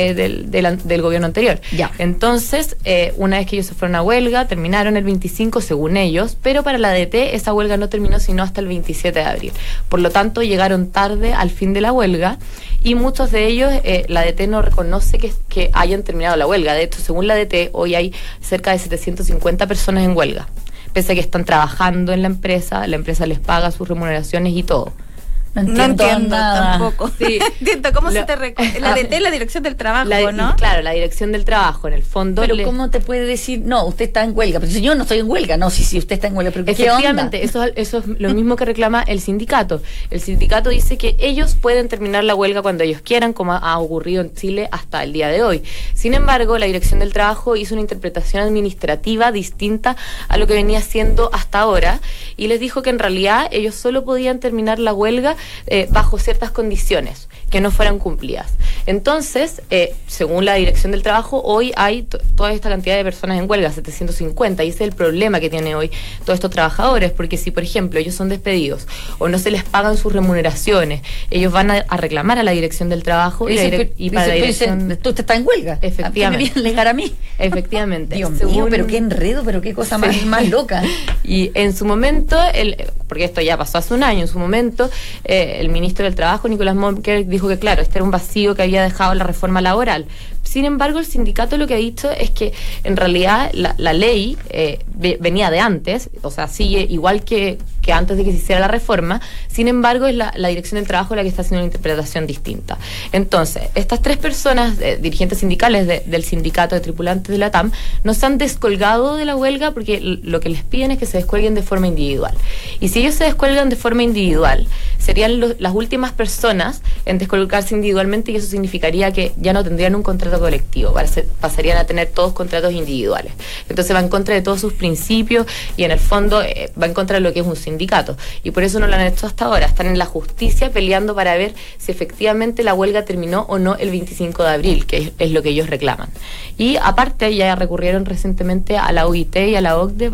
del gobierno anterior. Ya. Entonces, una vez que ellos se fueron a huelga, terminaron el 25 según ellos, pero para la DT esa huelga no terminó sino hasta el 27 de abril. Por lo tanto, llegaron tarde al fin de la huelga y muchos de ellos, la DT no reconoce que hayan terminado la huelga. De hecho, según la DT, hoy hay cerca de 750 personas en huelga. Pese a que están trabajando en la empresa les paga sus remuneraciones y todo. No entiendo nada. tampoco. Sí. Entiendo, ¿cómo se te la DT, la dirección del trabajo, ¿no? Claro, la dirección del trabajo, en el fondo. Pero ¿cómo te puede decir, no, usted está en huelga? Pero si yo no estoy en huelga, no, sí, usted está en huelga, pero ¿qué onda? Efectivamente, eso es lo mismo que reclama el sindicato. El sindicato dice que ellos pueden terminar la huelga cuando ellos quieran, como ha ocurrido en Chile hasta el día de hoy. Sin embargo, la dirección del trabajo hizo una interpretación administrativa distinta a lo que venía haciendo hasta ahora y les dijo que en realidad ellos solo podían terminar la huelga bajo ciertas condiciones que no fueran cumplidas. Entonces, según la dirección del trabajo, hoy hay toda esta cantidad de personas en huelga, 750, y ese es el problema que tienen hoy todos estos trabajadores, porque si, por ejemplo, ellos son despedidos o no se les pagan sus remuneraciones, ellos van a reclamar a la dirección del trabajo y para la dirección... ¿Usted está en huelga? Efectivamente. ¿A qué me viene a alegar a mí? Efectivamente. Dios mío, pero qué enredo, pero qué cosa más loca. Y en su momento, porque esto ya pasó hace un año, en su momento, el ministro del Trabajo, Nicolás Monker, dijo que claro, este era un vacío que había dejado la reforma laboral. Sin embargo, el sindicato lo que ha dicho es que en realidad la ley venía de antes, o sea, sigue igual que antes de que se hiciera la reforma. Sin embargo, es la dirección del trabajo la que está haciendo una interpretación distinta. Entonces, estas 3 personas, dirigentes sindicales del sindicato de tripulantes de la TAM, no se han descolgado de la huelga porque lo que les piden es que se descuelguen de forma individual. Y si ellos se descuelgan de forma individual, serían las últimas personas en descolgarse individualmente, y eso significaría que ya no tendrían un contrato colectivo, pasarían a tener todos contratos individuales. Entonces va en contra de todos sus principios y en el fondo va en contra de lo que es un sindicato. Y por eso no lo han hecho hasta ahora. Están en la justicia peleando para ver si efectivamente la huelga terminó o no el 25 de abril, que es lo que ellos reclaman. Y aparte ya recurrieron recientemente a la OIT y a la OCDE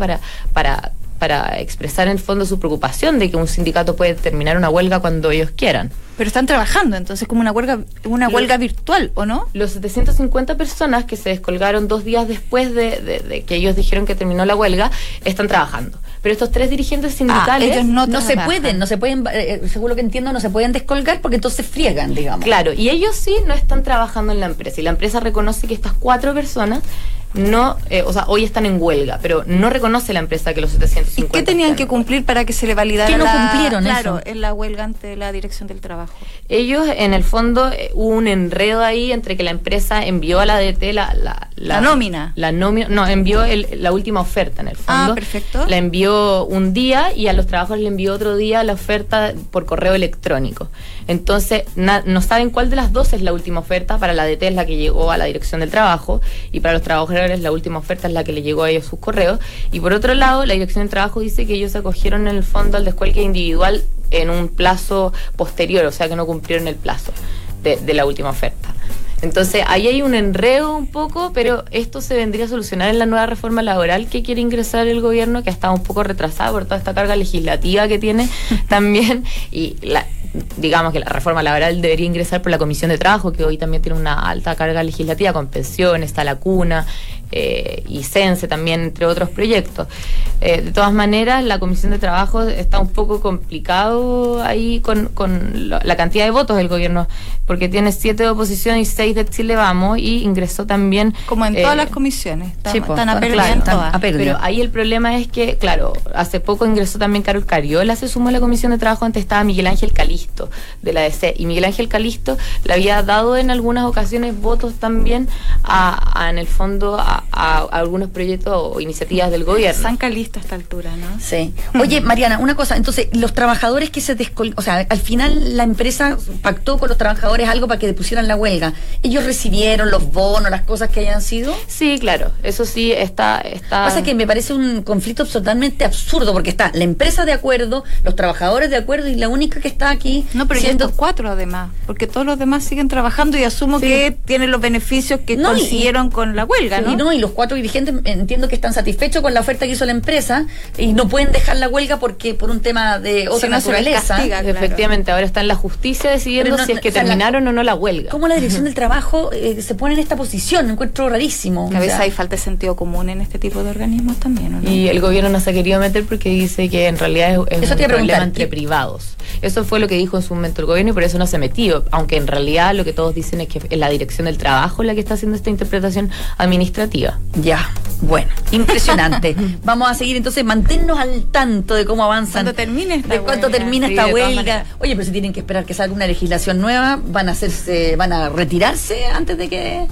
para expresar en el fondo su preocupación de que un sindicato puede terminar una huelga cuando ellos quieran. Pero están trabajando, entonces, como una huelga virtual, ¿o no? Los 750 personas que se descolgaron 2 días después de que ellos dijeron que terminó la huelga, están trabajando. Pero estos 3 dirigentes sindicales... ellos no se pueden, según lo que entiendo, no se pueden descolgar porque entonces friegan, digamos. Claro, y ellos sí no están trabajando en la empresa. Y la empresa reconoce que estas 4 personas no, hoy están en huelga, pero no reconoce la empresa que los 750... ¿Y qué tenían que cumplir para que se le validara? ¿Qué no cumplieron eso? En la huelga ante la dirección del trabajo. Ellos, en el fondo, hubo un enredo ahí entre que la empresa envió a la DT la nómina. No, envió la última oferta, en el fondo. Ah, perfecto. La envió un día y a los trabajadores le envió otro día la oferta por correo electrónico. Entonces, no saben cuál de las dos es la última oferta. Para la DT es la que llegó a la dirección del trabajo y para los trabajadores la última oferta es la que le llegó a ellos sus correos. Y por otro lado, la dirección del trabajo dice que ellos se acogieron en el fondo al descuelgue individual en un plazo posterior, o sea que no cumplieron el plazo de la última oferta. Entonces ahí hay un enredo un poco, pero esto se vendría a solucionar en la nueva reforma laboral que quiere ingresar el gobierno, que ha estado un poco retrasada por toda esta carga legislativa que tiene también, y digamos que la reforma laboral debería ingresar por la Comisión de Trabajo, que hoy también tiene una alta carga legislativa con pensiones, está la cuna y CENSE también, entre otros proyectos. De todas maneras, la Comisión de Trabajo está un poco complicado ahí con la cantidad de votos del gobierno, porque tiene 7 de oposición y 6 de Chile Vamos, y ingresó también... Como en todas las comisiones, están a pérdida en todas. Pero ahí el problema es que, claro, hace poco ingresó también Carol Cariola, se sumó a la Comisión de Trabajo, antes estaba Miguel Ángel Calisto, de la DC, y Miguel Ángel Calisto le había dado en algunas ocasiones votos también en el fondo a a algunos proyectos o iniciativas del gobierno. Zanca listo a esta altura, ¿no? Sí. Oye, Mariana, una cosa, entonces, los trabajadores que o sea, al final la empresa pactó con los trabajadores algo para que pusieran la huelga. ¿Ellos recibieron los bonos, las cosas que hayan sido? Sí, claro, eso sí está... Pasa que me parece un conflicto totalmente absurdo, porque está la empresa de acuerdo, los trabajadores de acuerdo, y la única que está aquí... No, pero siendo 4 además, porque todos los demás siguen trabajando y asumo que tienen los beneficios que consiguieron con la huelga, ¿no? Y los 4 dirigentes entiendo que están satisfechos con la oferta que hizo la empresa y no pueden dejar la huelga porque por un tema de otra naturaleza. Castiga, claro. Efectivamente, ahora está en la justicia decidiendo si es que terminaron o no la huelga. ¿Cómo la dirección del trabajo se pone en esta posición? Me encuentro rarísimo. Que a veces hay falta de sentido común en este tipo de organismos también, ¿o no? Y el gobierno no se ha querido meter porque dice que en realidad es un problema entre privados. Eso fue lo que dijo en su momento el gobierno y por eso no se metió, aunque en realidad lo que todos dicen es que es la dirección del trabajo la que está haciendo esta interpretación administrativa. Ya, bueno, impresionante. Vamos a seguir entonces, mantenernos al tanto de cómo avanzan. Cuando termine esta de cuánto huelga. termina esta huelga. Oye, pero si tienen que esperar que salga una legislación nueva, van a retirarse antes de que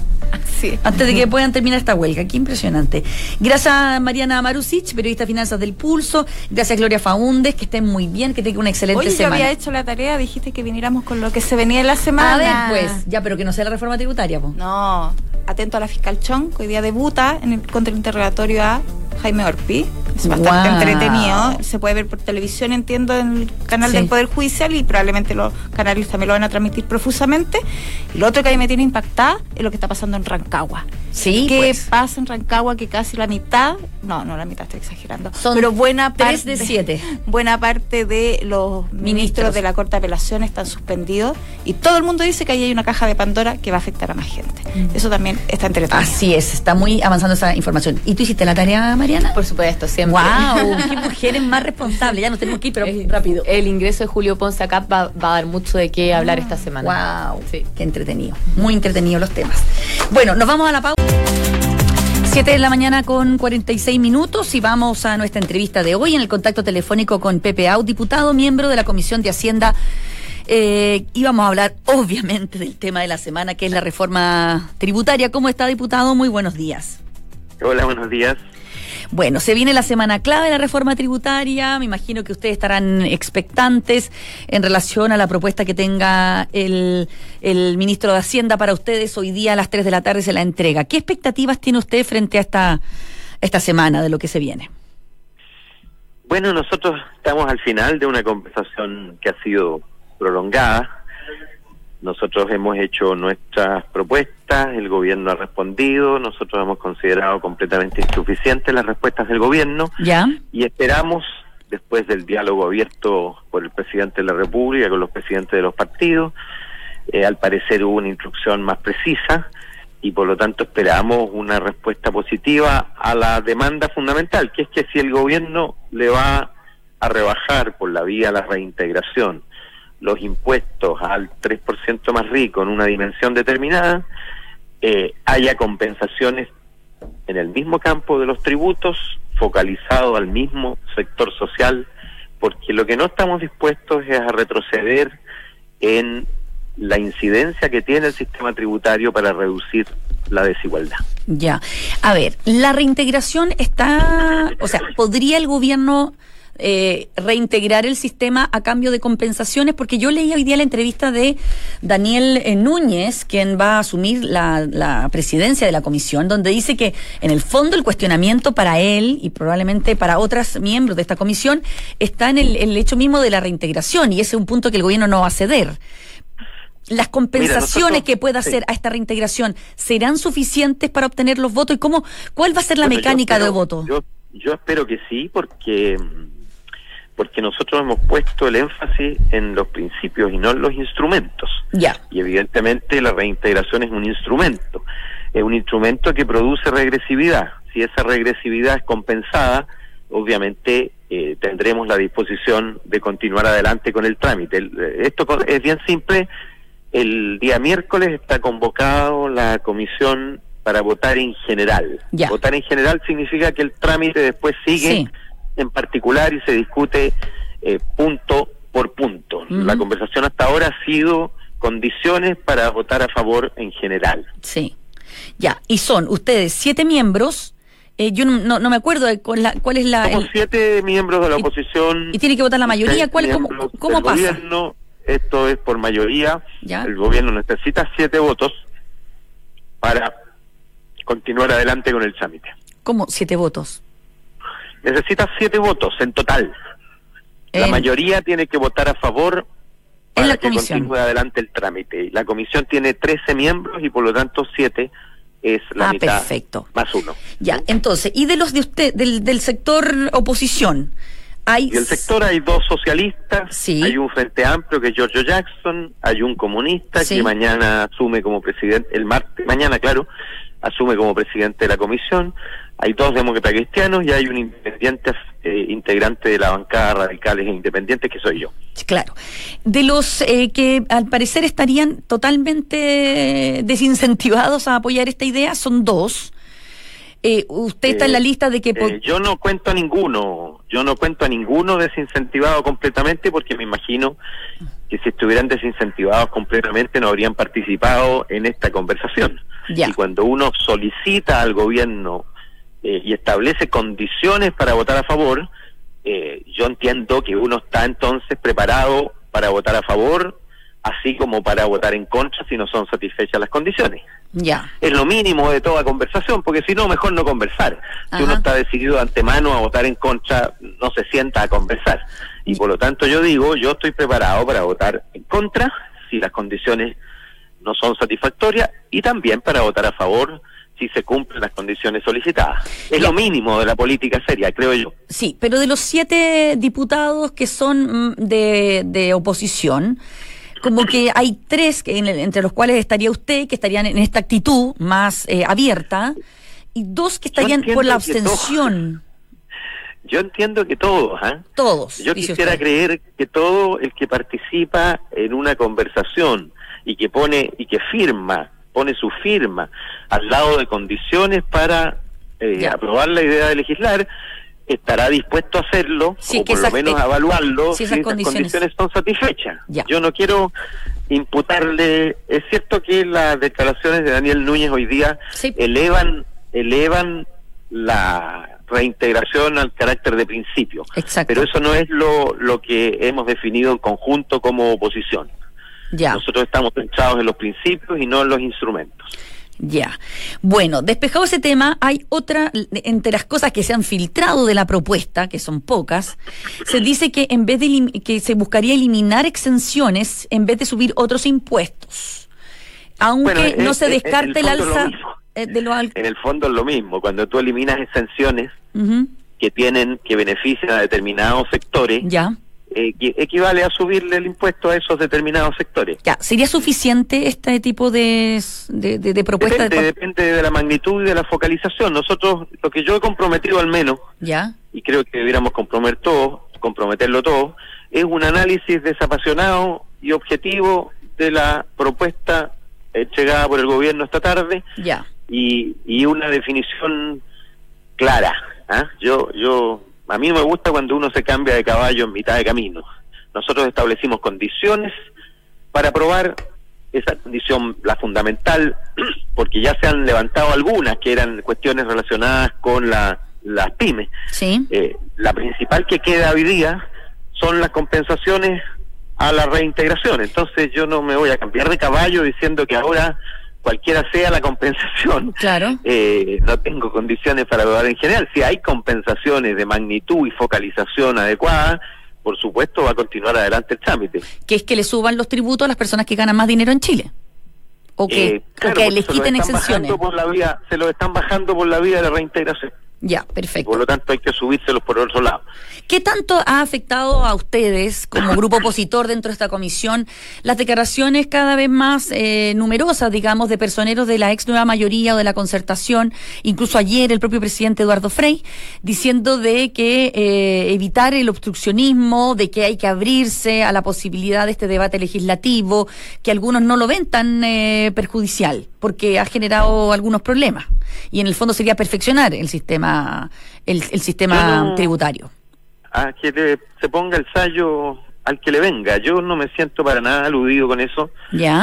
puedan terminar esta huelga. Qué impresionante. Gracias, Mariana Marusic, periodista de Finanzas del Pulso. Gracias, Gloria Faúndez, que estén muy bien, que tengan una excelente semana. Yo había hecho la tarea, dijiste que viniéramos con lo que se venía en la semana. A ver, pues, ya, pero que no sea la reforma tributaria, po. No, atento a la fiscal Chong, que hoy día debuta en el contrainterrogatorio a Jaime Orpi. Es bastante entretenido. Se puede ver por televisión, entiendo, en el canal del Poder Judicial, y probablemente los canales también lo van a transmitir profusamente. Y lo otro que a mí me tiene impactada es lo que está pasando en Rancagua. Sí, ¿Qué pues pasa en Rancagua? Que casi la mitad, no la mitad, estoy exagerando, pero buena parte 3 de 7. Buena parte de los ministros de la Corte de Apelación están suspendidos, y todo el mundo dice que ahí hay una caja de Pandora que va a afectar a más gente. Eso también está entretenido. Así es, está muy avanzando esa información. ¿Y tú hiciste la tarea, Mariana? Por supuesto, siempre. ¡Wow! ¡Qué mujeres más responsables! Ya nos tenemos que ir, pero rápido. El ingreso de Julio Ponce acá va a dar mucho de qué hablar esta semana. ¡Wow! Sí. Qué entretenido. Muy entretenidos los temas. Bueno, nos vamos a la pausa. 7 de la mañana con 46 minutos y vamos a nuestra entrevista de hoy en el contacto telefónico con Pepe Out, diputado, miembro de la Comisión de Hacienda. Y vamos a hablar, obviamente, del tema de la semana, que es la reforma tributaria. ¿Cómo está, diputado? Muy buenos días. Hola, buenos días. Bueno, se viene la semana clave de la reforma tributaria. Me imagino que ustedes estarán expectantes en relación a la propuesta que tenga el ministro de Hacienda para ustedes. Hoy día a las 3 de la tarde se la entrega. ¿Qué expectativas tiene usted frente a esta semana de lo que se viene? Bueno, nosotros estamos al final de una conversación que ha sido prolongada. Nosotros hemos hecho nuestras propuestas, el gobierno ha respondido, nosotros hemos considerado completamente insuficientes las respuestas del gobierno. ¿Ya? Y esperamos, después del diálogo abierto por el presidente de la República con los presidentes de los partidos, al parecer hubo una instrucción más precisa y por lo tanto esperamos una respuesta positiva a la demanda fundamental, que es que si el gobierno le va a rebajar por la vía de la reintegración los impuestos al 3% más rico en una dimensión determinada, haya compensaciones en el mismo campo de los tributos, focalizado al mismo sector social, porque lo que no estamos dispuestos es a retroceder en la incidencia que tiene el sistema tributario para reducir la desigualdad. Ya. A ver, la reintegración está, o sea, ¿podría el gobierno reintegrar el sistema a cambio de compensaciones? Porque yo leí hoy día la entrevista de Daniel Núñez, quien va a asumir la presidencia de la comisión, donde dice que en el fondo el cuestionamiento para él y probablemente para otros miembros de esta comisión está en el hecho mismo de la reintegración, y ese es un punto que el gobierno no va a ceder. ¿Las compensaciones que pueda hacer a esta reintegración serán suficientes para obtener los votos? ¿Y cuál va a ser la mecánica de voto? Yo espero que sí, porque nosotros hemos puesto el énfasis en los principios y no en los instrumentos. Ya. Y evidentemente la reintegración es un instrumento que produce regresividad. Si esa regresividad es compensada, obviamente tendremos la disposición de continuar adelante con el trámite. Esto es bien simple. El día miércoles está convocado la comisión para votar en general. Ya. Votar en general significa que el trámite después sigue en particular y se discute punto por punto. La conversación hasta ahora ha sido condiciones para votar a favor en general. Sí. Ya, y son ustedes 7 miembros. Yo no me acuerdo de cuál es la... Somos 7 miembros de la oposición. Y tiene que votar la mayoría. ¿Cómo pasa? Gobierno, esto es por mayoría. ¿Ya? El gobierno necesita 7 votos para continuar adelante con el trámite. ¿Cómo 7 votos? Necesita 7 votos en total. La mayoría tiene que votar a favor para la que comisión continúe adelante el trámite. La comisión tiene 13 miembros y por lo tanto 7 es la mitad. Perfecto. Más 1. Ya, entonces, y de los de usted, del sector oposición, hay... Y el sector hay 2 socialistas, sí. Hay un Frente Amplio que es Giorgio Jackson, hay un comunista sí. que mañana asume como presidente, mañana asume como presidente de la comisión, hay 2 demócratas cristianos y hay un independiente integrante de la bancada Radicales e Independientes que soy yo. Claro. De los que al parecer estarían totalmente desincentivados a apoyar esta idea, son 2. Usted está en la lista de que... yo no cuento a ninguno desincentivado completamente, porque me imagino que si estuvieran desincentivados completamente no habrían participado en esta conversación. Ya. Y cuando uno solicita al gobierno y establece condiciones para votar a favor, yo entiendo que uno está entonces preparado para votar a favor, así como para votar en contra si no son satisfechas las condiciones. Ya. Es lo mínimo de toda conversación, porque si no, mejor no conversar. Si uno está decidido de antemano a votar en contra, no se sienta a conversar. Y por lo tanto yo estoy preparado para votar en contra si las condiciones no son satisfactorias, y también para votar a favor si se cumplen las condiciones solicitadas. Es lo mínimo de la política seria, creo yo. Sí, pero de los 7 diputados que son de oposición, como que hay 3 entre los cuales estaría usted, que estarían en esta actitud más abierta, y 2 que estarían por la abstención. Yo entiendo que todos, Todos. Yo quisiera creer que todo el que participa en una conversación y que pone su firma al lado de condiciones para aprobar la idea de legislar, estará dispuesto a hacerlo, sí, o por lo menos a evaluarlo si esas condiciones son satisfechas. Ya. Yo no quiero imputarle... Es cierto que las declaraciones de Daniel Núñez hoy día elevan la reintegración al carácter de principio. Exacto. Pero eso no es lo que hemos definido en conjunto como oposición. Ya. Nosotros estamos centrados en los principios y no en los instrumentos. Ya. Bueno, despejado ese tema, hay otra, entre las cosas que se han filtrado de la propuesta, que son pocas, se dice que en vez de que se buscaría eliminar exenciones en vez de subir otros impuestos. Aunque no se descarte el alza de los... En el fondo es lo mismo, cuando tú eliminas exenciones que benefician a determinados sectores, ya. Equivale a subirle el impuesto a esos determinados sectores. Ya, ¿sería suficiente este tipo de propuesta? Depende de la magnitud y de la focalización. Nosotros, lo que yo he comprometido al menos, ya, y creo que debiéramos comprometerlo todo, es un análisis desapasionado y objetivo de la propuesta entregada por el gobierno esta tarde, ya, y una definición clara. A mí no me gusta cuando uno se cambia de caballo en mitad de camino. Nosotros establecimos condiciones para aprobar esa condición, la fundamental, porque ya se han levantado algunas que eran cuestiones relacionadas con las pymes. Sí. La principal que queda hoy día son las compensaciones a la reintegración. Entonces yo no me voy a cambiar de caballo diciendo que ahora cualquiera sea la compensación. Claro. No tengo condiciones para votar en general. Si hay compensaciones de magnitud y focalización adecuada, por supuesto va a continuar adelante el trámite. Que es que le suban los tributos a las personas que ganan más dinero en Chile. O que les quiten exenciones. Se lo están bajando por la vía de la reintegración. Ya, perfecto. Por lo tanto hay que subírselos por otro lado. ¿Qué tanto ha afectado a ustedes como grupo opositor dentro de esta comisión las declaraciones cada vez más numerosas, digamos, de personeros de la ex nueva mayoría o de la Concertación? Incluso ayer el propio presidente Eduardo Frei diciendo de que evitar el obstruccionismo, de que hay que abrirse a la posibilidad de este debate legislativo, que algunos no lo ven tan perjudicial porque ha generado algunos problemas y en el fondo sería perfeccionar el sistema tributario. A que se ponga el sallo al que le venga. Yo no me siento para nada aludido con eso. Ya.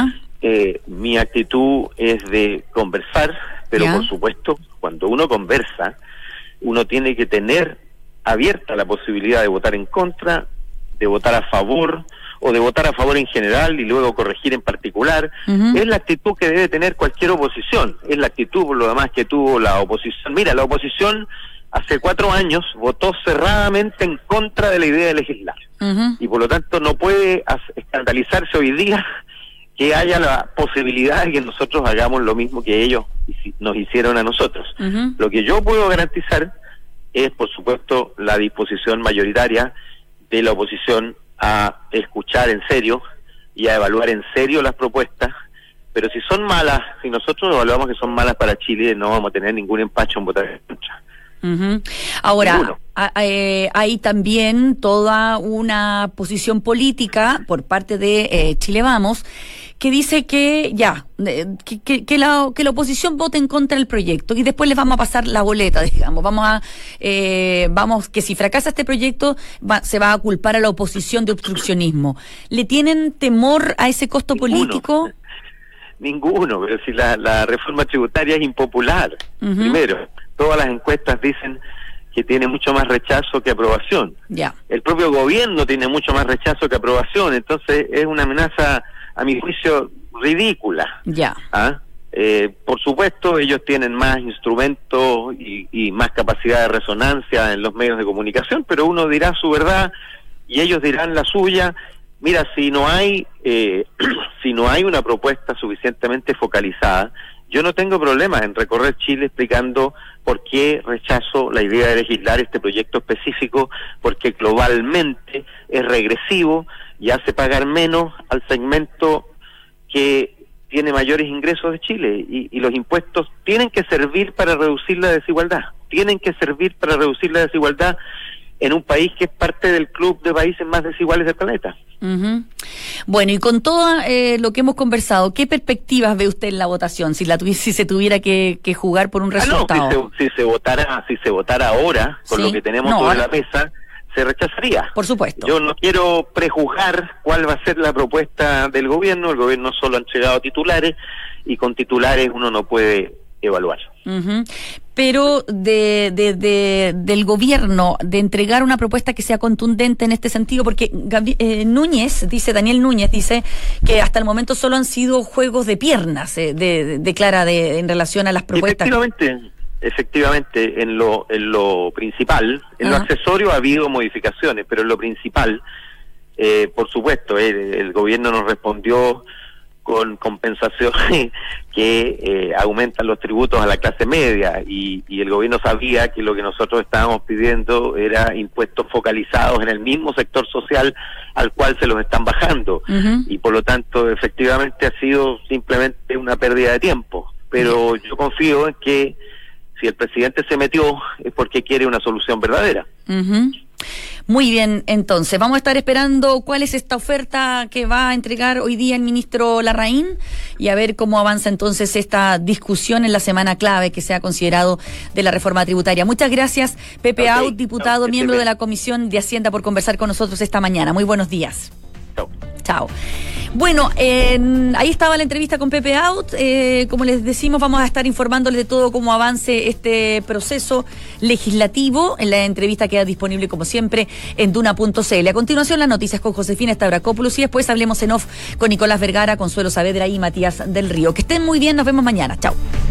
mi actitud es de conversar, pero ¿Ya? por supuesto, cuando uno conversa, uno tiene que tener abierta la posibilidad de votar en contra, de votar a favor, o de votar a favor en general y luego corregir en particular. Ujú. Es la actitud que debe tener cualquier oposición, es la actitud por lo demás que tuvo la oposición. Mira, la oposición hace 4 años votó cerradamente en contra de la idea de legislar, Ujú. y por lo tanto no puede escandalizarse hoy día que haya la posibilidad de que nosotros hagamos lo mismo que ellos nos hicieron a nosotros. Ujú. Lo que yo puedo garantizar es, por supuesto, la disposición mayoritaria de la oposición a escuchar en serio y a evaluar en serio las propuestas, pero si son malas, si nosotros evaluamos que son malas para Chile, no vamos a tener ningún empacho en votar en contra. Ujú. Ahora, Ninguno. hay también toda una posición política por parte de Chile Vamos que dice que que la oposición vote en contra del proyecto y después les vamos a pasar la boleta, digamos. Vamos que si fracasa este proyecto se va a culpar a la oposición de obstruccionismo. ¿Le tienen temor a ese costo político? Ninguno, pero si la reforma tributaria es impopular. Ujú. Primero, todas las encuestas dicen que tiene mucho más rechazo que aprobación. Ya. El propio gobierno tiene mucho más rechazo que aprobación, entonces es una amenaza, a mi juicio, ridícula. Ya. ¿Ah? Por supuesto, ellos tienen más instrumentos y más capacidad de resonancia en los medios de comunicación, pero uno dirá su verdad y ellos dirán la suya. Mira, si no hay una propuesta suficientemente focalizada, yo no tengo problemas en recorrer Chile explicando por qué rechazo la idea de legislar este proyecto específico, porque globalmente es regresivo y hace pagar menos al segmento que tiene mayores ingresos de Chile, y los impuestos tienen que servir para reducir la desigualdad, en un país que es parte del club de países más desiguales del planeta. Ujú. Bueno, y con todo lo que hemos conversado, ¿qué perspectivas ve usted en la votación si se tuviera que jugar por un resultado? No, si se votara ahora, con Sí. lo que tenemos No, sobre ahora- la mesa, se rechazaría. Por supuesto. Yo no quiero prejuzgar cuál va a ser la propuesta del gobierno. El gobierno solo ha entregado titulares, y con titulares uno no puede evaluar. Ujú. Pero del gobierno, de entregar una propuesta que sea contundente en este sentido, porque Daniel Núñez dice que hasta el momento solo han sido juegos de piernas, declara en relación a las propuestas. Efectivamente, en lo principal, en lo accesorio ha habido modificaciones, pero en lo principal, por supuesto, el gobierno nos respondió con compensaciones que aumentan los tributos a la clase media, y el gobierno sabía que lo que nosotros estábamos pidiendo era impuestos focalizados en el mismo sector social al cual se los están bajando. Ujú. Y por lo tanto, efectivamente, ha sido simplemente una pérdida de tiempo, pero yo confío en que si el presidente se metió es porque quiere una solución verdadera. Ujú. Muy bien, entonces, vamos a estar esperando cuál es esta oferta que va a entregar hoy día el ministro Larraín y a ver cómo avanza entonces esta discusión en la semana clave que se ha considerado de la reforma tributaria. Muchas gracias, Pepe Out, diputado, miembro de la Comisión de Hacienda, por conversar con nosotros esta mañana. Muy buenos días. Chao. Chao. Bueno, ahí estaba la entrevista con Pepe Out. Como les decimos, vamos a estar informándoles de todo cómo avance este proceso legislativo. En la entrevista queda disponible, como siempre, en duna.cl. A continuación, las noticias con Josefina Stavrakopoulos y después hablemos en off con Nicolás Vergara, Consuelo Saavedra y Matías del Río. Que estén muy bien, nos vemos mañana. Chao.